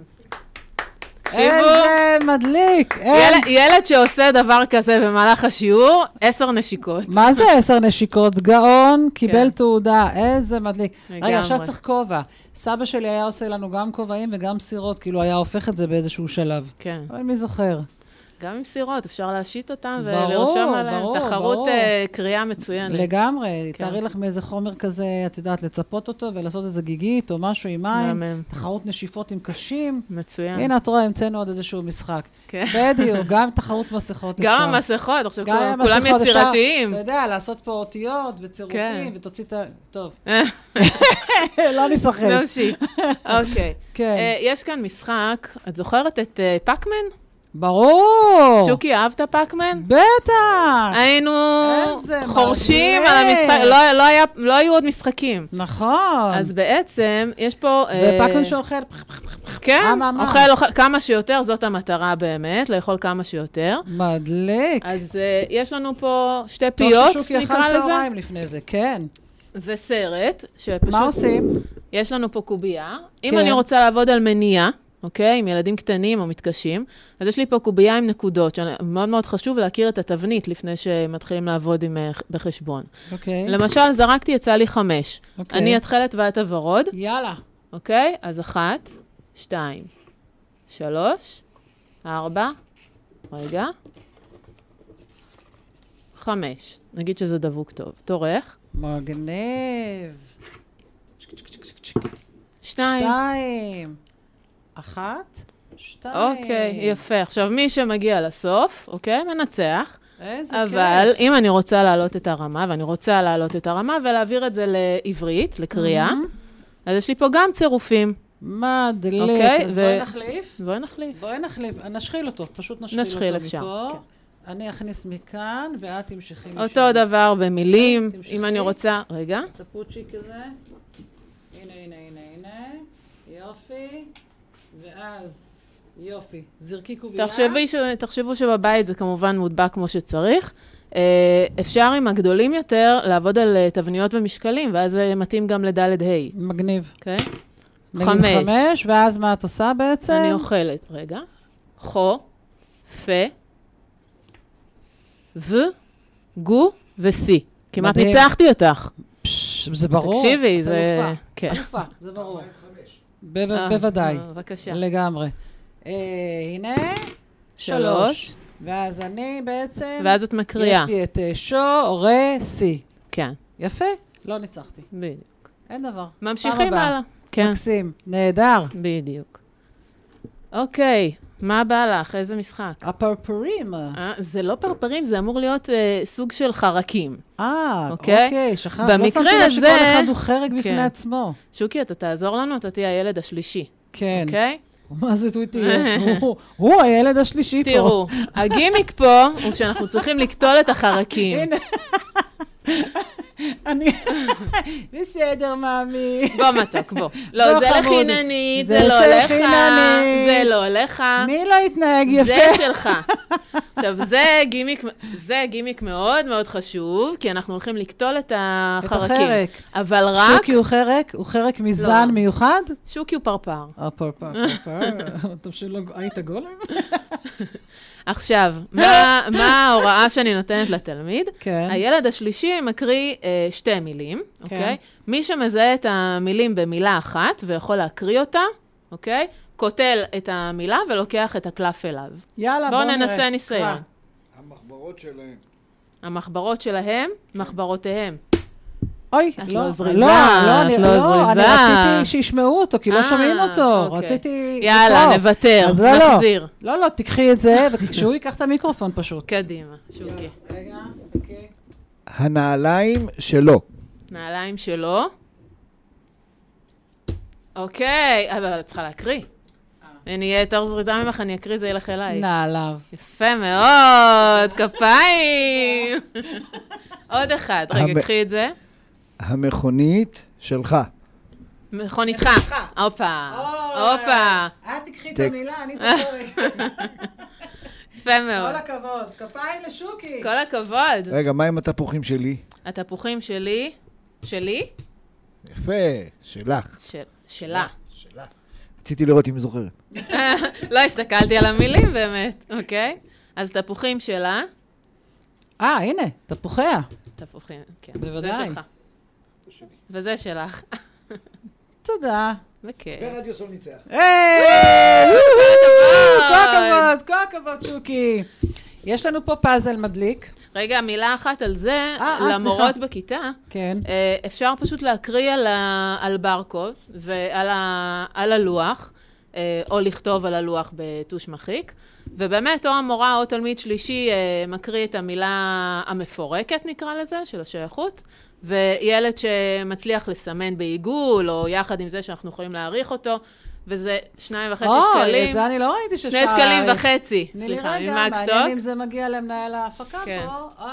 איזה מדליק. ילד שעושה דבר כזה במהלך השיעור, 10 נשיקות. מה זה 10 נשיקות? גאון, קיבל תעודה, איזה מדליק. רגע, עכשיו צריך כובע. סבא שלי היה עושה לנו גם כובעים וגם סירות, כאילו היה הופך את זה באיזשהו שלב. כן. אבל מי זוכר? גם עם סירות, אפשר להשית אותם ולרשום עליהם. תחרות קריאה מצוינת. לגמרי, תארי לך מאיזה חומר כזה, את יודעת, לצפות אותו ולעשות איזה גיגית או משהו עם מים. תחרות נשיפות עם קשים. מצוין. הנה, את רואה, המצאנו עוד איזשהו משחק. בדיוק, גם תחרות מסכות אפשר. גם המסכות, עכשיו כולם יצירתיים. אתה יודע, לעשות פה אותיות וצירופים ותוציא את ה... טוב. לא נשחק. נושי. אוקיי. יש כאן משחק, את זוכרת את פאקמן? ברור. שוקי, אהבת פאקמן? בטח. היינו חורשים על המשחק, לא היו עוד משחקים. נכון. אז בעצם יש פה... זה פאקמן שאוכל... כן, אוכל כמה שיותר, זאת המטרה באמת, לאכול כמה שיותר. מדליק. אז יש לנו פה 2 פיות, נקרא לזה. טוב ששוקי אכל צהריים לפני זה, כן. וסרט, שפשוט... מה עושים? יש לנו פה קובייה. אם אני רוצה לעבוד על מניעה, אוקיי? עם ילדים קטנים או מתקשים. אז יש לי פה קובייה עם נקודות, שמאוד מאוד חשוב להכיר את התבנית לפני שמתחילים לעבוד בחשבון. אוקיי. למשל, זרקתי, יצא לי 5. אוקיי. אני התחלת ואת הוורוד. יאללה. אוקיי? אז 1, 2, 3, 4, רגע. 5. נגיד שזה דבוק טוב. תורך. מגניב. 2. 1, 2. אוקיי, יפה. עכשיו, מי שמגיע לסוף, אוקיי, מנצח. איזה כיף. אבל אם אני רוצה להעלות את הרמה, ואני רוצה להעלות את הרמה ולהעביר את זה לעברית, לקריאה, אז יש לי פה גם צירופים. מדליק. אוקיי, אז בואי נחליף. בואי נחליף. נשחיל אותו, פשוט נשחיל נשחיל אפשר, אותו מפה. כן. אני אכניס מכאן, ואת תמשכי משם. אותו דבר במילים, תמשכי. אם אני רוצה... רגע. צפוצ'י כזה. הנה. יופי. ואז, יופי. זרקי קובייה. תחשבו שבבית זה כמובן מודבק כמו שצריך. אפשר עם הגדולים יותר לעבוד על תבניות ומשקלים, ואז זה מתאים גם לדלת ה'. מגניב. אוקיי? נגיד 5, ואז מה את עושה בעצם? אני אוכלת, רגע. חו, פה, גו וסי. כמעט ניצחתי אותך. זה ברור. תקשיבי, זה... אלופה, זה ברור. בוודאי. בבקשה. לגמרי. הנה, 3. ואז אני בעצם... ואז את מקריאה. יש לי את שו, רה, סי. כן. יפה? לא ניצחתי. בדיוק. אין דבר. ממשיכים הלאה. כן. מקסים. נהדר. בדיוק. אוקיי, מה בא לך? איזה משחק? הפרפרים. זה לא פרפרים, זה אמור להיות סוג של חרקים. אוקיי, שכח. במקרה לא שמתי לב שכל אחד הוא חרק בפני עצמו. שוקי, אתה תעזור לנו, אתה תהיה הילד השלישי. כן. אוקיי? מה זה תהיה? הוא הילד השלישי פה. תראו, הגימיק פה הוא שאנחנו צריכים לקטול את החרקים. הנה. אני... בסדר, מאמי. בוא מתוק, בוא. לא, זה לחיננית, זה לא לך. זה לא לך. מי לא יתנהג יפה? זה שלך. עכשיו, זה גימיק מאוד מאוד חשוב, כי אנחנו הולכים לקטול את החרקים. את החרק. אבל רק... שוקי הוא חרק? הוא חרק מזן מיוחד? שוקי הוא פרפר. פרפר. טוב שלא היית גולם? עכשיו, מה ההוראה שאני נותנת לתלמיד? כן. הילד השלישי מקריא 2 מילים, אוקיי? מי שמזהה את המילים במילה אחת ויכול להקריא אותה, אוקיי? כותל את המילה ולוקח את הקלף אליו. יאללה, בואו ננסה ניסיון. המחברות שלהם. המחברות שלהם, מחברותיהם. אוי, את לא זריזה, אני רציתי שישמעו אותו, כי לא שומעים אותו. רציתי... יאללה, נוותר, נחזיר. לא, תקחי את זה, וכשהוא ייקח את המיקרופון פשוט. קדימה, שוקי. רגע, אוקיי. הנעליים שלו. נעליים שלו. אוקיי, אבל את צריכה להקריא. אני אהיה יותר זריזה ממך, אני אקריא, זה ילך אליי. נעליו. יפה מאוד, כפיים. עוד אחד, רגע, קחי את זה. המכונית שלך. מכוניתך. הופה. את תקחי את המילה, אני תקורק. יפה מאוד. כל הכבוד. כפיים לשוקי. כל הכבוד. רגע, מה עם התפוחים שלי? התפוחים שלי? שלי? יפה, שלך. שלה. רציתי לראות אם זוכרת. לא הסתכלתי על המילים באמת, אוקיי? אז תפוחים שלה. הנה, תפוחיה. תפוחים, כן. בוודאי. זה שלך. וזה שלך. תודה. בכיף. ורדיו סול ניצח. כל הכבוד, שוקי. יש לנו פה פאזל מדליק. רגע, מילה אחת על זה, למורות בכיתה. כן. אפשר פשוט להקריא על ברקוד ועל הלוח, או לכתוב על הלוח בטוש מחיק, ובאמת, או המורה או תלמיד שלישי מקריא את המילה המפורקת, נקרא לזה, של השייכות, וילד שמצליח לסמן בעיגול, או יחד עם זה שאנחנו יכולים להעריך אותו, וזה 2.5 שקלים. את זה אני לא ראיתי שאפשר... 2.5 שקלים, סליחה, ממקסטוק. מעניין אם זה מגיע למנהל ההפקה פה.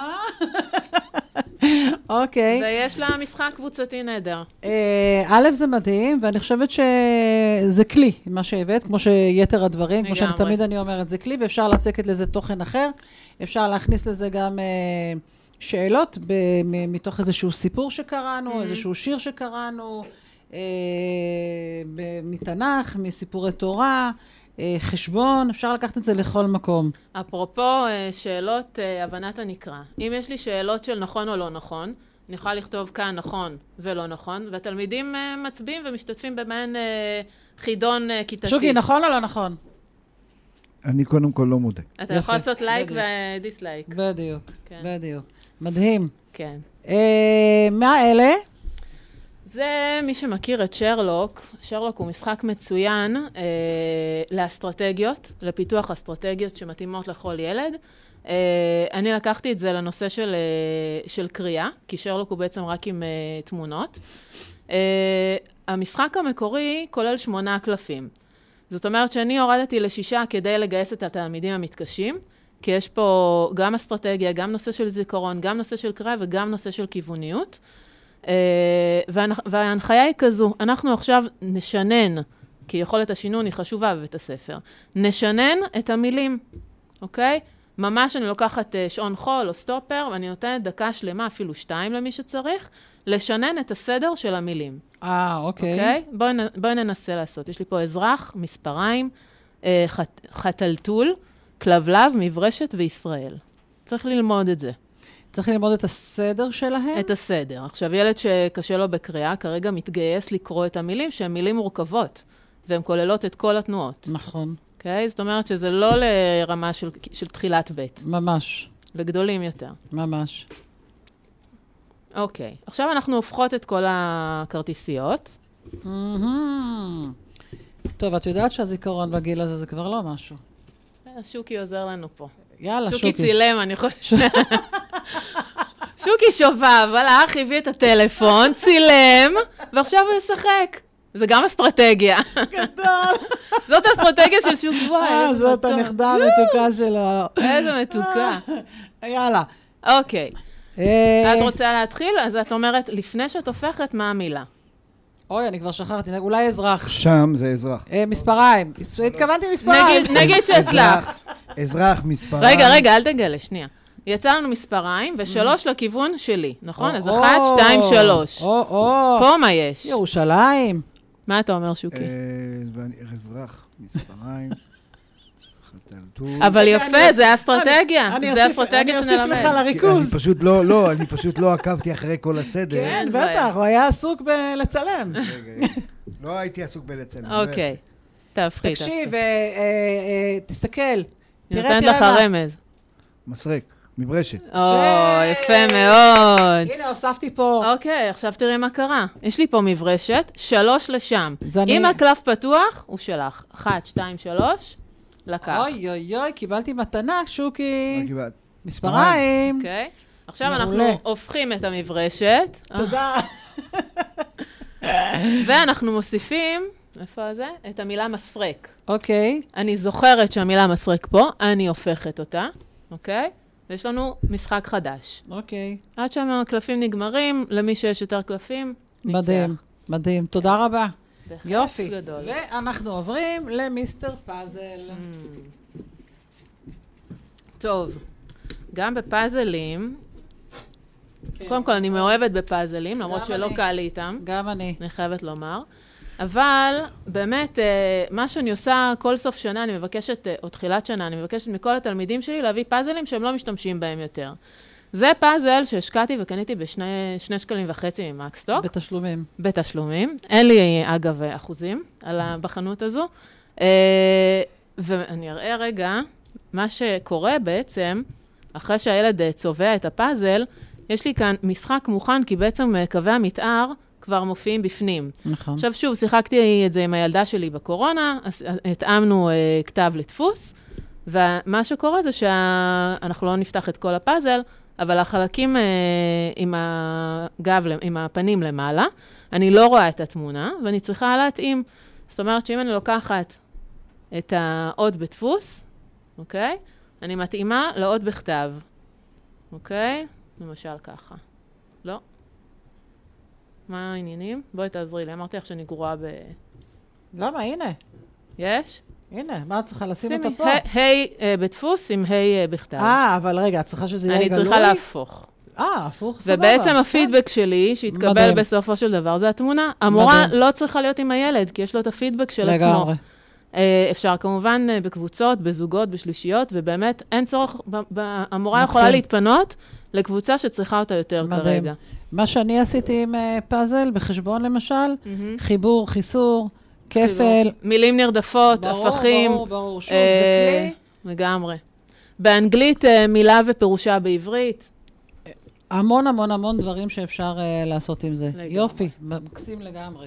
אוקיי. ויש לה משחק קבוצתי נהדר. א', זה מדהים, ואני חושבת שזה כלי, מה שהבאת, כמו שיתר הדברים, כמו שאני תמיד אני אומרת, זה כלי, ואפשר לצקת לזה תוכן אחר. אפשר להכניס לזה גם שאלות מתוך איזשהו סיפור שקראנו, איזשהו שיר שקראנו, מתנ"ך, מסיפורי תורה, חשבון, אפשר לקחת את זה לכל מקום. אפרופו שאלות הבנת הנקרא. אם יש לי שאלות של נכון או לא נכון, אני יכולה לכתוב כאן נכון ולא נכון, והתלמידים מצביעים ומשתתפים במעין חידון כיתתי. שוקי, נכון או לא נכון? אני קודם כל לא מודה. אתה יכול לעשות לייק ודיסלייק. בדיוק, בדיוק. מדהים. כן. מה אלה? זה מי שמכיר את שרלוק. שרלוק הוא משחק מצוין לאסטרטגיות, לפיתוח אסטרטגיות שמתאימות לכל ילד. אני לקחתי את זה לנושא של קריאה, כי שרלוק הוא בעצם רק עם תמונות. המשחק המקורי כולל 8 קלפים. זאת אומרת שאני הורדתי ל6 כדי לגייס את התלמידים המתקשים, כי יש פה גם אסטרטגיה, גם נושא של זיכרון, גם נושא של קריאה וגם נושא של כיווניות. וההנחיה היא כזו, אנחנו עכשיו נשנן, כי יכולת השינון היא חשובה בבית הספר, נשנן את המילים, אוקיי? ממש אני לוקחת שעון חול או סטופר, ואני נותנת דקה שלמה, אפילו 2 למי שצריך, לשנן את הסדר של המילים. אוקיי. בואי ננסה לעשות. יש לי פה אזרח, מספריים, חתלתול, כלבלב, מברשת וישראל. צריך ללמוד את זה. צריך ללמוד את הסדר שלהם? את הסדר. עכשיו, ילד שקשה לו בקריאה, כרגע מתגייס לקרוא את המילים, שהן מילים מורכבות, והן כוללות את כל התנועות. נכון. אוקיי? זאת אומרת שזה לא לרמה של תחילת בית. ממש. לגדולים יותר. ממש. אוקיי. עכשיו אנחנו הופכות את כל הכרטיסיות. טוב, את יודעת שהזיכרון בגיל הזה זה כבר לא משהו. שוקי עוזר לנו פה. יאללה, שוקי. שוקי צילם, אני חושבת. שוקי שובב, הלך, הביא את הטלפון, צילם, ועכשיו הוא ישחק. זה גם אסטרטגיה. גדול. זאת האסטרטגיה של שוק בועה. זאת הנכדה המתוקה שלו. איזה מתוקה. יאללה. אוקיי. את רוצה להתחיל? אז את אומרת, לפני שאת הופכת, מה המילה? אוי, אני כבר שכחתי, אולי אזרח. שם זה אזרח. מספריים. התכוונתי מספריים. נגיד שהצלחת. אזרח, מספריים. רגע, אל תגלה, שנייה. יצא לנו מספריים, ו3 לכיוון שלי, נכון? אז 1, 2, 3. פה מה יש? ירושלים. מה אתה אומר, שוקי? אזרח, מספריים. אבל יפה, זה האסטרטגיה. זה האסטרטגיה שנלמד. אני אוסיף לך לריכוז. אני פשוט לא עקבתי אחרי כל הסדר. כן, בטח, הוא היה עסוק בלצלם. לא הייתי עסוק בלצלם. אוקיי, תהפכי. תקשיב, תסתכל. נותנת לך רמז. מסרק, מברשת. יפה מאוד. הנה, הוספתי פה. אוקיי, עכשיו תראי מה קרה. יש לי פה מברשת, 3 לשם. אם הקלף פתוח, הוא שלך. 1, 2, 3. לקח. אוי, קיבלתי מתנה, שוקי. מספריים. אוקיי. עכשיו אנחנו הופכים את המברשת. תודה. ואנחנו מוסיפים, איפה זה? את המילה מסרק. אוקיי. אני זוכרת שהמילה מסרק פה, אני הופכת אותה. אוקיי? ויש לנו משחק חדש. אוקיי. עד שהקלפים נגמרים, למי שיש יותר קלפים, ניצח. מדהים. תודה רבה. יופי. ואנחנו עוברים למיסטר פאזל. טוב, גם בפאזלים, קודם כל אני מאוהבת בפאזלים, למרות שלא קל לי איתם. גם אני חייבת לומר. אבל באמת, מה שאני עושה כל סוף שנה, אני מבקשת, או תחילת שנה, אני מבקשת מכל התלמידים שלי להביא פאזלים שהם לא משתמשים בהם יותר. זה פאזל שהשקעתי וקניתי ב2.5 שקלים ממקסטוק. בתשלומים. אין לי, אגב, אחוזים בחנות הזו. ואני אראה רגע, מה שקורה בעצם, אחרי שהילד צובע את הפאזל, יש לי כאן משחק מוכן, כי בעצם קווי המתאר כבר מופיעים בפנים. נכון. עכשיו שוב, שיחקתי את זה עם הילדה שלי בקורונה, התאמנו כתב לדפוס, ומה שקורה זה שאנחנו לא נפתח את כל הפאזל, אבל החלקים עם הפנים למעלה, אני לא רואה את התמונה, ואני צריכה להתאים. זאת אומרת שאם אני לוקחת את האות בדפוס, אוקיי? אני מתאימה לאות בכתב. אוקיי? למשל ככה. לא. מה העניינים? בואי תעזרי לי. אמרתי לך שאני גרועה למה? הנה. יש? הנה, מה את צריכה לשים אותה פה? היי בדפוס עם היי בכתב. אבל רגע, את צריכה שזה יהיה גלוי? אני צריכה להפוך. הפוך, סבבה. ובעצם הפידבק שלי, שהתקבל בסופו של דבר, זה התמונה. המורה לא צריכה להיות עם הילד, כי יש לו את הפידבק של עצמו. לגמרי. אפשר כמובן בקבוצות, בזוגות, בשלישיות, ובאמת אין צורך, המורה יכולה להתפנות לקבוצה שצריכה אותה יותר כרגע. מה שאני עשיתי עם פאזל, בחשבון למשל, חיבור, חיסור, כפל. מילים נרדפות, הפכים. ברור. שוב, זה כלי. לגמרי. באנגלית, מילה ופירושה בעברית. המון דברים שאפשר לעשות עם זה. יופי, מקסים לגמרי.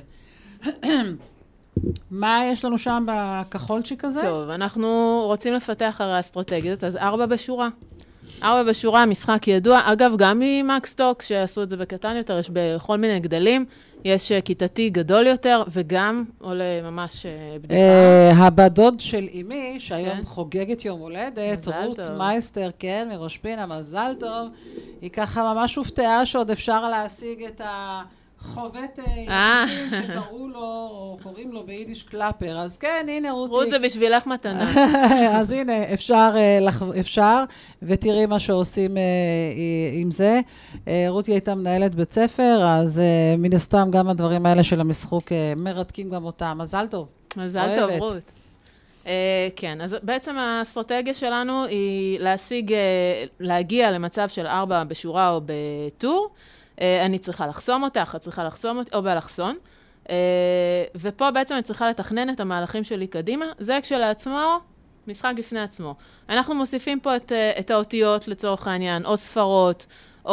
מה יש לנו שם בכחולצ'יק הזה? טוב, אנחנו רוצים לפתח הרי אסטרטגיות, אז 4 בשורה. 4 בשורה, משחק ידוע. אגב, גם ממקסטוק, שעשו את זה בקטן יותר, יש בכל מיני גדלים. יש כיתתי גדול יותר, וגם עולה ממש בדיחה. הבדוד של אמי, שהיום חוגגת יום הולדת, רות מייסטר, כן, מראש פינה, מזל טוב. היא ככה ממש הופתעה שעוד אפשר להשיג את החובט יחסים שקראו לו, או קוראים לו ביידיש קלאפר. אז כן, הנה רותי. רות זה בשבילך מתנה. אז הנה, אפשר, ותראי מה שעושים עם זה. רותי הייתה מנהלת בית ספר, אז מן הסתם גם הדברים האלה של המשחוק מרתקים גם אותם. מזל טוב. מזל טוב, רות. כן, אז בעצם האסטרטגיה שלנו היא להגיע למצב של 4 בשורה או בטור. אני צריכה לחסום אותך, את צריכה לחסום אותי, או באלכסון. ופה בעצם אני צריכה לתכנן את המהלכים שלי קדימה. זה כשלעצמו, משחק בפני עצמו. אנחנו מוסיפים פה את האותיות לצורך העניין, או ספרות,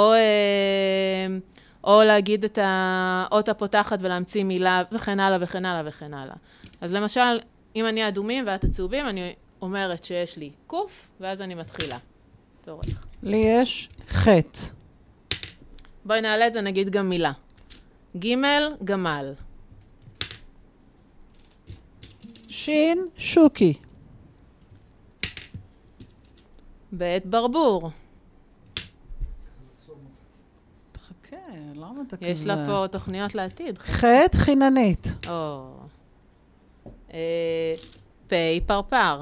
או להגיד את האות הפותחת ולהמציא מילה, וכן הלאה וכן הלאה וכן הלאה. אז למשל, אם אני אדומים ואת הצהובים, אני אומרת שיש לי קוף, ואז אני מתחילה. תורך. לי יש חטא. בואי נעלה את זה, נגיד גם מילה. ג' גמל. שין שוקי. ב' ברבור. חכה, למה אתה כזה? יש לה פה תוכניות לעתיד. חטא חיננית. פ' פרפר.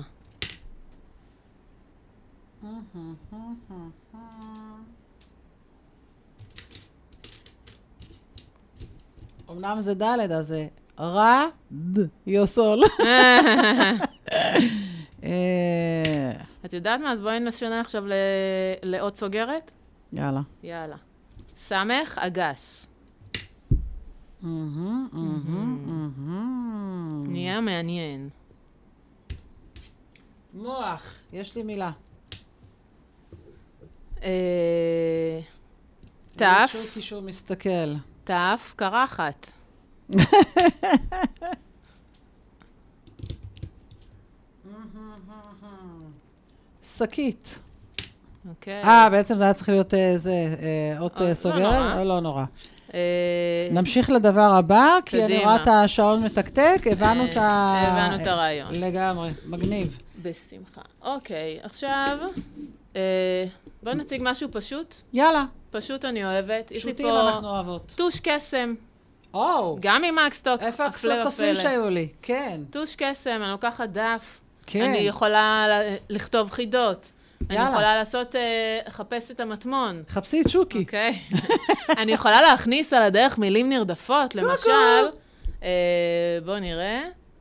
אמנם זה ד' אז זה רד יוסול. את יודעת מה? אז בואי נשנה עכשיו לאות סוגרת. יאללה. יאללה. סמך אגס. נהיה מעניין. מוח, יש לי מילה. תף. שוקי שהוא מסתכל. תף, קרחת. שקית. אוקיי. בעצם זה היה צריך להיות אות סוגרת? לא נורא. נמשיך לדבר הבא, כי אני רואה את השעון מתקתק, הבנו את הרעיון. לגמרי, מגניב. בשמחה. אוקיי, עכשיו, בואו נציג משהו פשוט. יאללה. פשוט אני אוהבת. פשוטים אנחנו אוהבות. טוש קסם. גם ממקסטוק. איפה הקוסמים שהיו לי? כן. טוש קסם, אני לוקחת דף. כן. אני יכולה לכתוב חידות. אני יכולה לעשות, חפש את המטמון. חפשי את שוקי. אוקיי. אני יכולה להכניס על הדרך מילים נרדפות, למשל. בואו נראה.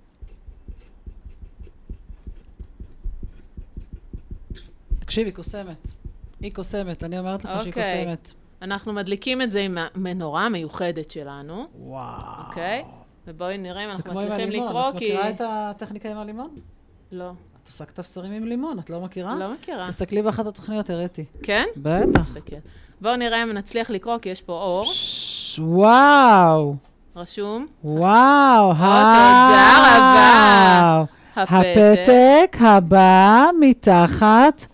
תקשיב, היא קוסמת. אני אומרת לך שהיא קוסמת. אנחנו מדליקים את זה עם המנורה המיוחדת שלנו. וואו. אוקיי? ובואי נראה אם אנחנו מצליחים לקרוא, כי... את מכירה את הטכניקה עם הלימון? לא. את עושה כתב סתרים עם לימון, את לא מכירה? לא מכירה. אז תסתכלי באחת התוכניות, הראיתי. כן? בטח. בואו נראה אם נצליח לקרוא, כי יש פה אור. וואו. רשום. וואו. תודה רבה. הפתק הבא מתחת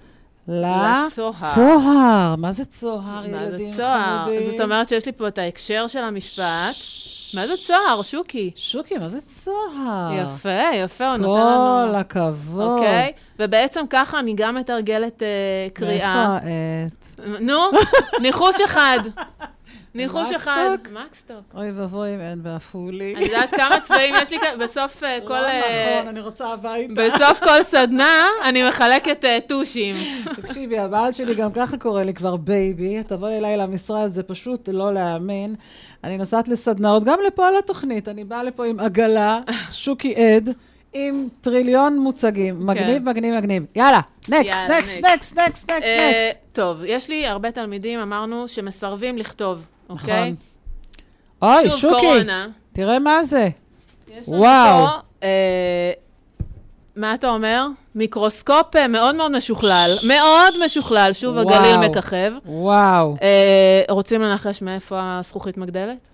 לצוהר. מה זה צוהר, ילדים חמודים? זאת אומרת שיש לי פה את ההקשר של המשפט. מה זה צוהר, שוקי? שוקי, מה זה צוהר? יפה, הוא נותן לנו. כל הכבוד. אוקיי, ובעצם ככה אני גם מתרגלת קריאה. מאיפה העט? נו, ניחוש אחד. ניחוש אחד. מקסטוק? אוי ואבוי אם אין בעפולי. אני יודעת כמה צבעים יש לי כאן, בסוף כל... לא נכון, אני רוצה הביתה. בסוף כל סדנה, אני מחלקת טושים. תקשיבי, הבעל שלי גם ככה קורא לי כבר בייבי, תבואי אליי למשרד, זה פשוט לא להאמין. אני נוסעת לסדנאות, גם לפה על התוכנית, אני באה לפה עם עגלה, שוקי עד, עם טריליון מוצגים. מגניב, מגניב, מגניב. יאללה, נקסט. טוב, יש לי הרבה תלמידים, אמרנו, שמסרבים לכתוב, אוקיי? אוי, שוקי, תראה מה זה. יש לנו פה, מה אתה אומר? מיקרוסקופ מאוד מאוד משוכלל. מאוד משוכלל, שוב הגליל מככב. וואו. רוצים לנחש מאיפה הזכוכית מגדלת?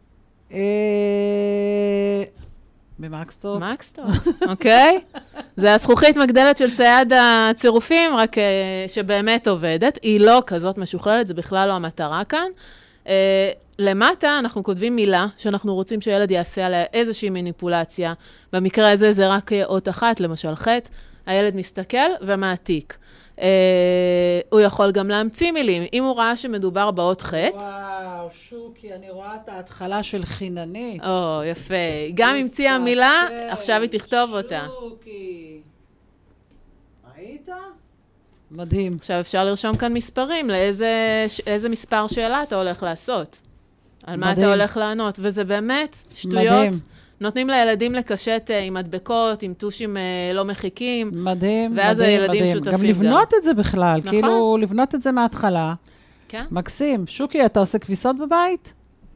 במקסטוק. מקסטוק, אוקיי? זה הזכוכית מגדלת של צייד הצירופים, רק שבאמת עובדת. היא לא כזאת משוכללת, זה בכלל לא המטרה כאן. למטה אנחנו כותבים מילה שאנחנו רוצים שילד יעשה עליה איזושהי מניפולציה. במקרה הזה זה רק אות אחת, למשל חטא. הילד מסתכל ומעתיק. הוא יכול גם להמציא מילים. אם הוא ראה שמדובר באות חטא... וואו, שוקי, אני רואה את ההתחלה של חיננית. או, יפה. גם המציאה מילה, עכשיו היא תכתוב אותה. שוקי. ראית? מדהים. עכשיו אפשר לרשום כאן מספרים, לאיזה מספר שאלה אתה הולך לעשות. על מה אתה הולך לענות. וזה באמת שטויות. נותנים לילדים לקשט עם מדבקות, עם טושים לא מחיקים. מדהים, ואז הילדים שותפים גם לבנות את זה בכלל, כאילו לבנות את זה מההתחלה. כן. מקסים. שוקי, אתה עושה כביסות בבית?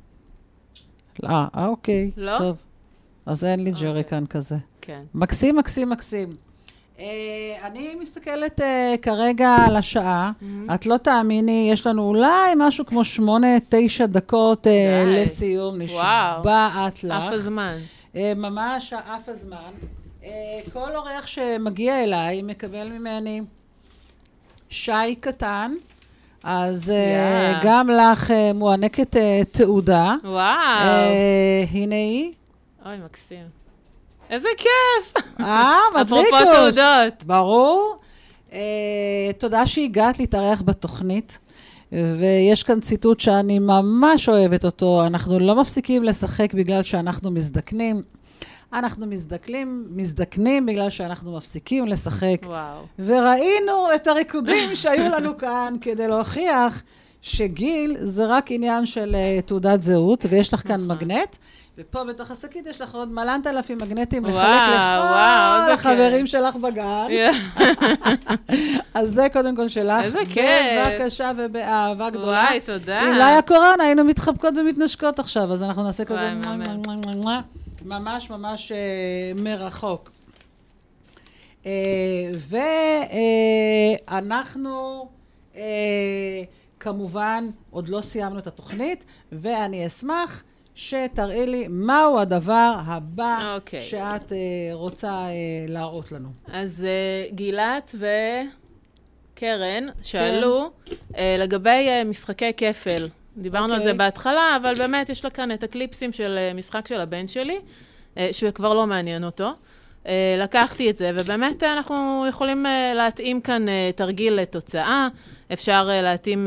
אוקיי. לא? טוב. אז אין לי ג'ריקן כזה. כן. מקסים, מקסים, מקסים. אני מסתכלת כרגע על השעה. את לא תאמיני, יש לנו אולי משהו כמו 8-9 דקות לסיום. נשבעת לך. אף הזמן. ממש אף הזמן. כל אורח שמגיע אליי מקבל ממני שי קטן, אז גם לך מוענקת תעודה. וואו. הנה היא. אוי, מקסים. איזה כיף! מדליקוש. אפרופו תעודות. ברור. תודה שהגעת להתארח בתוכנית, ויש כאן ציטוט שאני ממש אוהבת אותו. אנחנו לא מפסיקים לשחק בגלל שאנחנו מזדקנים. אנחנו מזדקנים בגלל שאנחנו מפסיקים לשחק. וואו. וראינו את הריקודים שהיו לנו כאן כדי להוכיח שגיל זה רק עניין של תעודת זהות, ויש לך כאן מגנט. ופה בתוך השקית יש לך עוד 1,000 מגנטים לחלק לכל החברים שלך בגן. אז זה קודם כל שלך. איזה כיף. בבקשה ובאהבה גדולה. וואי, תודה. אם לא היה קורונה, היינו מתחבקות ומתנשקות עכשיו, אז אנחנו נעשה כזה ממש ממש מרחוק. ואנחנו כמובן עוד לא סיימנו את התוכנית, ואני אשמח שתראי לי מהו הדבר הבא שאת רוצה להראות לנו. אז גילת וקרן שאלו לגבי משחקי כפל. דיברנו על זה בהתחלה, אבל באמת יש לה כאן את הקליפסים של משחק של הבן שלי, שכבר לא מעניין אותו. לקחתי את זה, ובאמת אנחנו יכולים להתאים כאן תרגיל לתוצאה. אפשר להתאים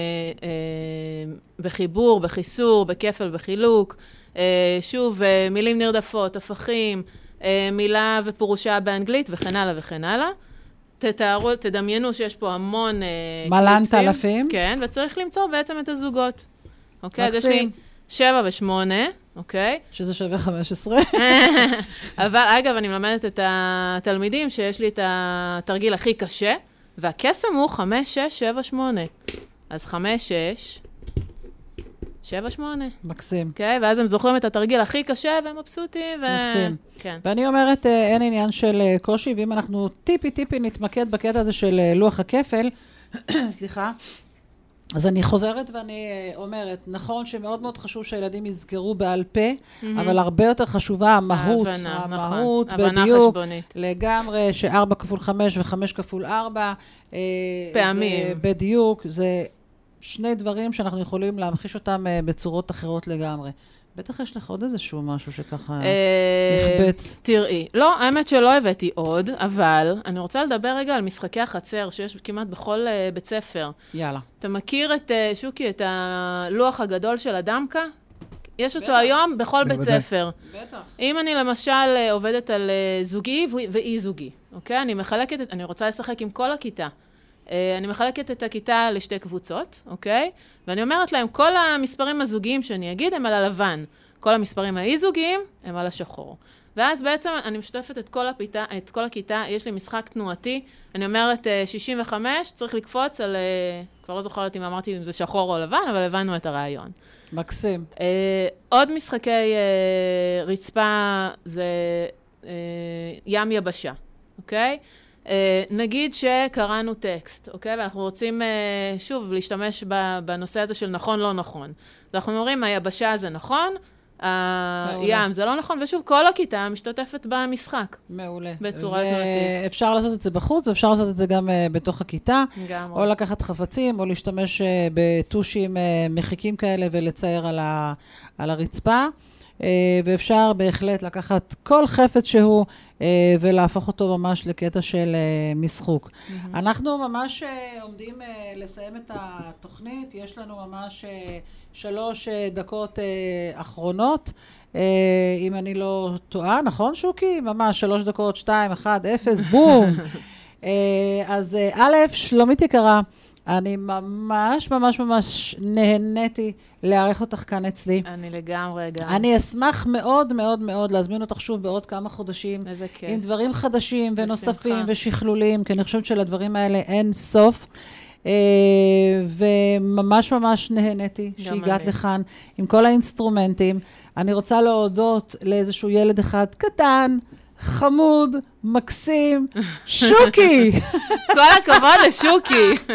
בחיבור, בחיסור, בכפל, בחילוק. שוב, מילים נרדפות, הפכים, מילה ופירושה באנגלית, וכן הלאה וכן הלאה. תדמיינו שיש פה המון קליפסים. 1,000? כן, וצריך למצוא בעצם את הזוגות. אוקיי, אז יש לי 7 ו-8, אוקיי? שזה שווה 15. אבל אגב, אני מלמדת את התלמידים שיש לי את התרגיל הכי קשה, והקסם הוא 5, 6, 7, 8. אז 5, 6, 7, 8. מקסים. אוקיי, ואז הם זוכרים את התרגיל הכי קשה, והם מבסוטים. מקסים. כן. ואני אומרת, אין עניין של קושי, ואם אנחנו טיפי נתמקד בקטע הזה של לוח הכפל, סליחה, אז אני חוזרת ואני אומרת, נכון שמאוד מאוד חשוב שהילדים יזכרו בעל פה, אבל הרבה יותר חשובה המהות, המהות בדיוק, לגמרי, ש4 כפול 5 ו5 כפול 4, פעמים. בדיוק, זה שני דברים שאנחנו יכולים להמחיש אותם בצורות אחרות לגמרי. בטח יש לך עוד איזשהו משהו שככה נכבט. תראי, לא, האמת שלא הבאתי עוד, אבל אני רוצה לדבר רגע על משחקי החצר, שיש כמעט בכל בית ספר. יאללה. אתה מכיר את, שוקי, את הלוח הגדול של הדמקה? יש אותו היום בכל בית ספר. בטח. אם אני למשל עובדת על זוגי ואי זוגי, אוקיי? אני רוצה לשחק עם כל הכיתה. אני מחלקת את הכיתה לשתי קבוצות, אוקיי? ואני אומרת להם, כל המספרים הזוגיים שאני אגיד הם על הלבן. כל המספרים האי-זוגיים הם על השחור. ואז בעצם אני משתפת את כל הכיתה, יש לי משחק תנועתי, אני אומרת 65, צריך לקפוץ על, כבר לא זוכרת אם אמרתי אם זה שחור או לבן, אבל הבנו את הרעיון. מקסים. עוד משחקי רצפה זה ים יבשה, אוקיי? נגיד שקראנו טקסט, אוקיי? ואנחנו רוצים שוב להשתמש בנושא הזה של נכון, לא נכון. אז אנחנו אומרים, היבשה זה נכון, הים זה לא נכון, ושוב, כל הכיתה משתתפת במשחק. מעולה. בצורה תנועתית. אפשר לעשות את זה בחוץ, ואפשר לעשות את זה גם בתוך הכיתה. גם. או לקחת חפצים, או להשתמש בטושים מחיקים כאלה ולצייר על הרצפה. ואפשר בהחלט לקחת כל חפץ שהוא ולהפוך אותו ממש לקטע של משחוק. אנחנו ממש עומדים לסיים את התוכנית, יש לנו ממש 3 דקות אחרונות, אם אני לא טועה, נכון שוקי? ממש 3 דקות, 2, 1, 0, בום! אז א', שלומית יקרה, אני ממש ממש ממש נהניתי להערך אותך כאן אצלי. אני לגמרי גם. אני אשמח מאוד מאוד מאוד להזמין אותך שוב בעוד כמה חודשים. איזה כיף. עם דברים חדשים ונוספים ושכלולים, כי אני חושבת שלדברים האלה אין סוף. וממש ממש נהניתי שהגעת לכאן עם כל האינסטרומנטים. אני רוצה להודות לאיזשהו ילד אחד קטן, חמוד, מקסים, שוקי. כל הכבוד לשוקי.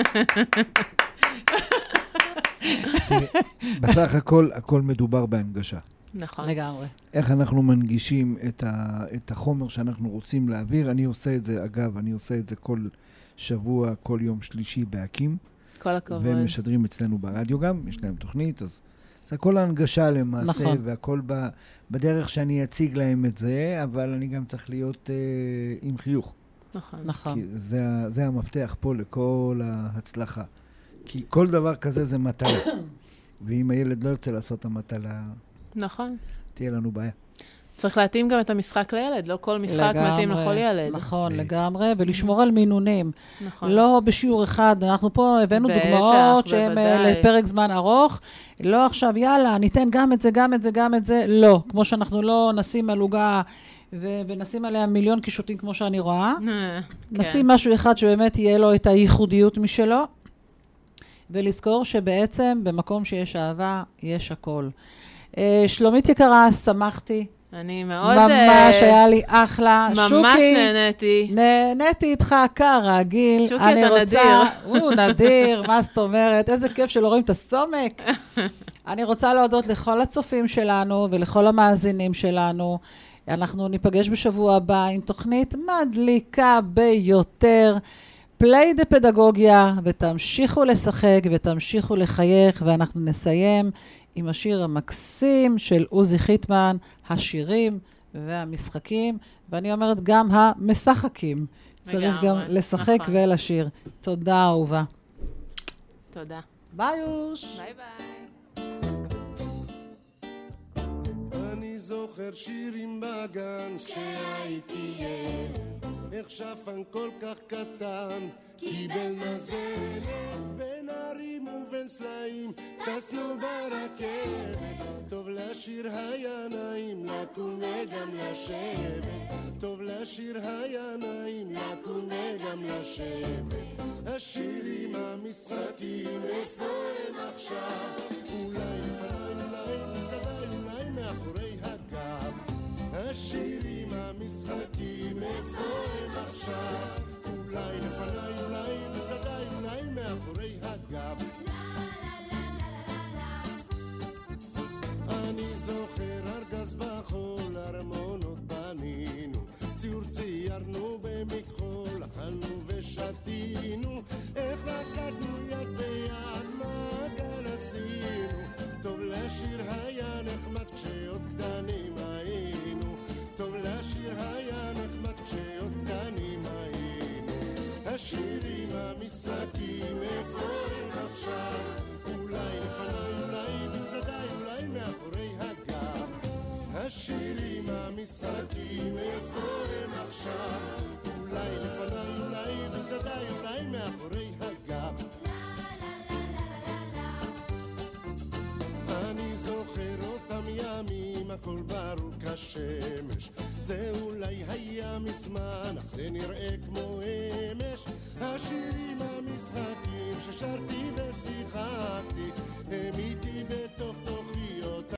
בסך הכל מדובר בהנגשה. נכון. לגמרי. איך אנחנו מנגישים את החומר שאנחנו רוצים להעביר. אני עושה את זה, אגב, אני עושה את זה כל שבוע, כל יום שלישי בהקים. כל הכבוד. והם משדרים אצלנו ברדיו גם, יש להם תוכנית, אז זה הכל ההנגשה למעשה, נכון. והכל בדרך שאני אציג להם את זה, אבל אני גם צריך להיות עם חיוך. נכון. נכון. כי זה המפתח פה לכל ההצלחה. כי כל דבר כזה זה מטלה. ואם הילד לא ירצה לעשות את המטלה, נכון. תהיה לנו בעיה. צריך להתאים גם את המשחק לילד, לא כל משחק מתאים לכל ילד. נכון, לגמרי, ולשמור על מינונים. נכון. לא בשיעור אחד, אנחנו פה הבאנו דוגמאות שהן לפרק זמן ארוך, לא עכשיו, יאללה, ניתן גם את זה, גם את זה, גם את זה, לא. כמו שאנחנו לא נשים על עוגה ונשים עליה מיליון קישוטים כמו שאני רואה. נשים משהו אחד שבאמת יהיה לו את הייחודיות משלו, ולזכור שבעצם במקום שיש אהבה, יש הכל. שלומית יקרה, שמחתי. אני מאוד... ממש היה לי אחלה. ממש שוקי, נהניתי. נהניתי איתך כרגיל. שוקי, אתה נדיר. הוא נדיר, מה זאת אומרת? איזה כיף שלא רואים את הסומק. אני רוצה להודות לכל הצופים שלנו ולכל המאזינים שלנו. אנחנו ניפגש בשבוע הבא עם תוכנית מדליקה ביותר. פליי דה פדגוגיה, ותמשיכו לשחק ותמשיכו לחייך, ואנחנו נסיים עם השיר המקסים של עוזי חיטמן, השירים והמשחקים, ואני אומרת גם המשחקים. צריך גם לשחק ולשיר. תודה, אהובה. תודה. ביי יוש. ביי ביי. אני זוכר שירים בגן שהייתי ילד, איך שפן כל כך קטן קיבל נזלת, בין הרים ובין סלעים טסנו ברכבת, טוב לשיר היה נעים לקום וגם לשבת, טוב לשיר היה נעים לקום וגם לשבת. השירים המשחקים איפה הם עכשיו, אולי לפניי, אולי מאחורי הגב. השירים המשחקים איפה הם עכשיו, אולי לפניי, אולי מאחורי הגב. אני זוכר ארגז בחול, ארמונות בנינו, ציור ציירנו במכחול, אכלנו ושתינו, איך רקדנו יד ביד, מה קטנים היינו, טוב לשיר היה נחמד כשעוד קטנים היינו. השירים המשחקים איפה הם עכשיו, אולי לפניי, אולי בצדיי, אולי מאחורי הגב. השירים המשחקים איפה הם עכשיו, אולי לפניי, אולי בצדיי, אולי מאחורי הגב. אני זוכר אותם ימים, הכל ברור כשמש, זה אולי היה מזמן, אך זה נראה כמו אמש. השירים המשחקים ששרתי ושיחקתי, הם איתי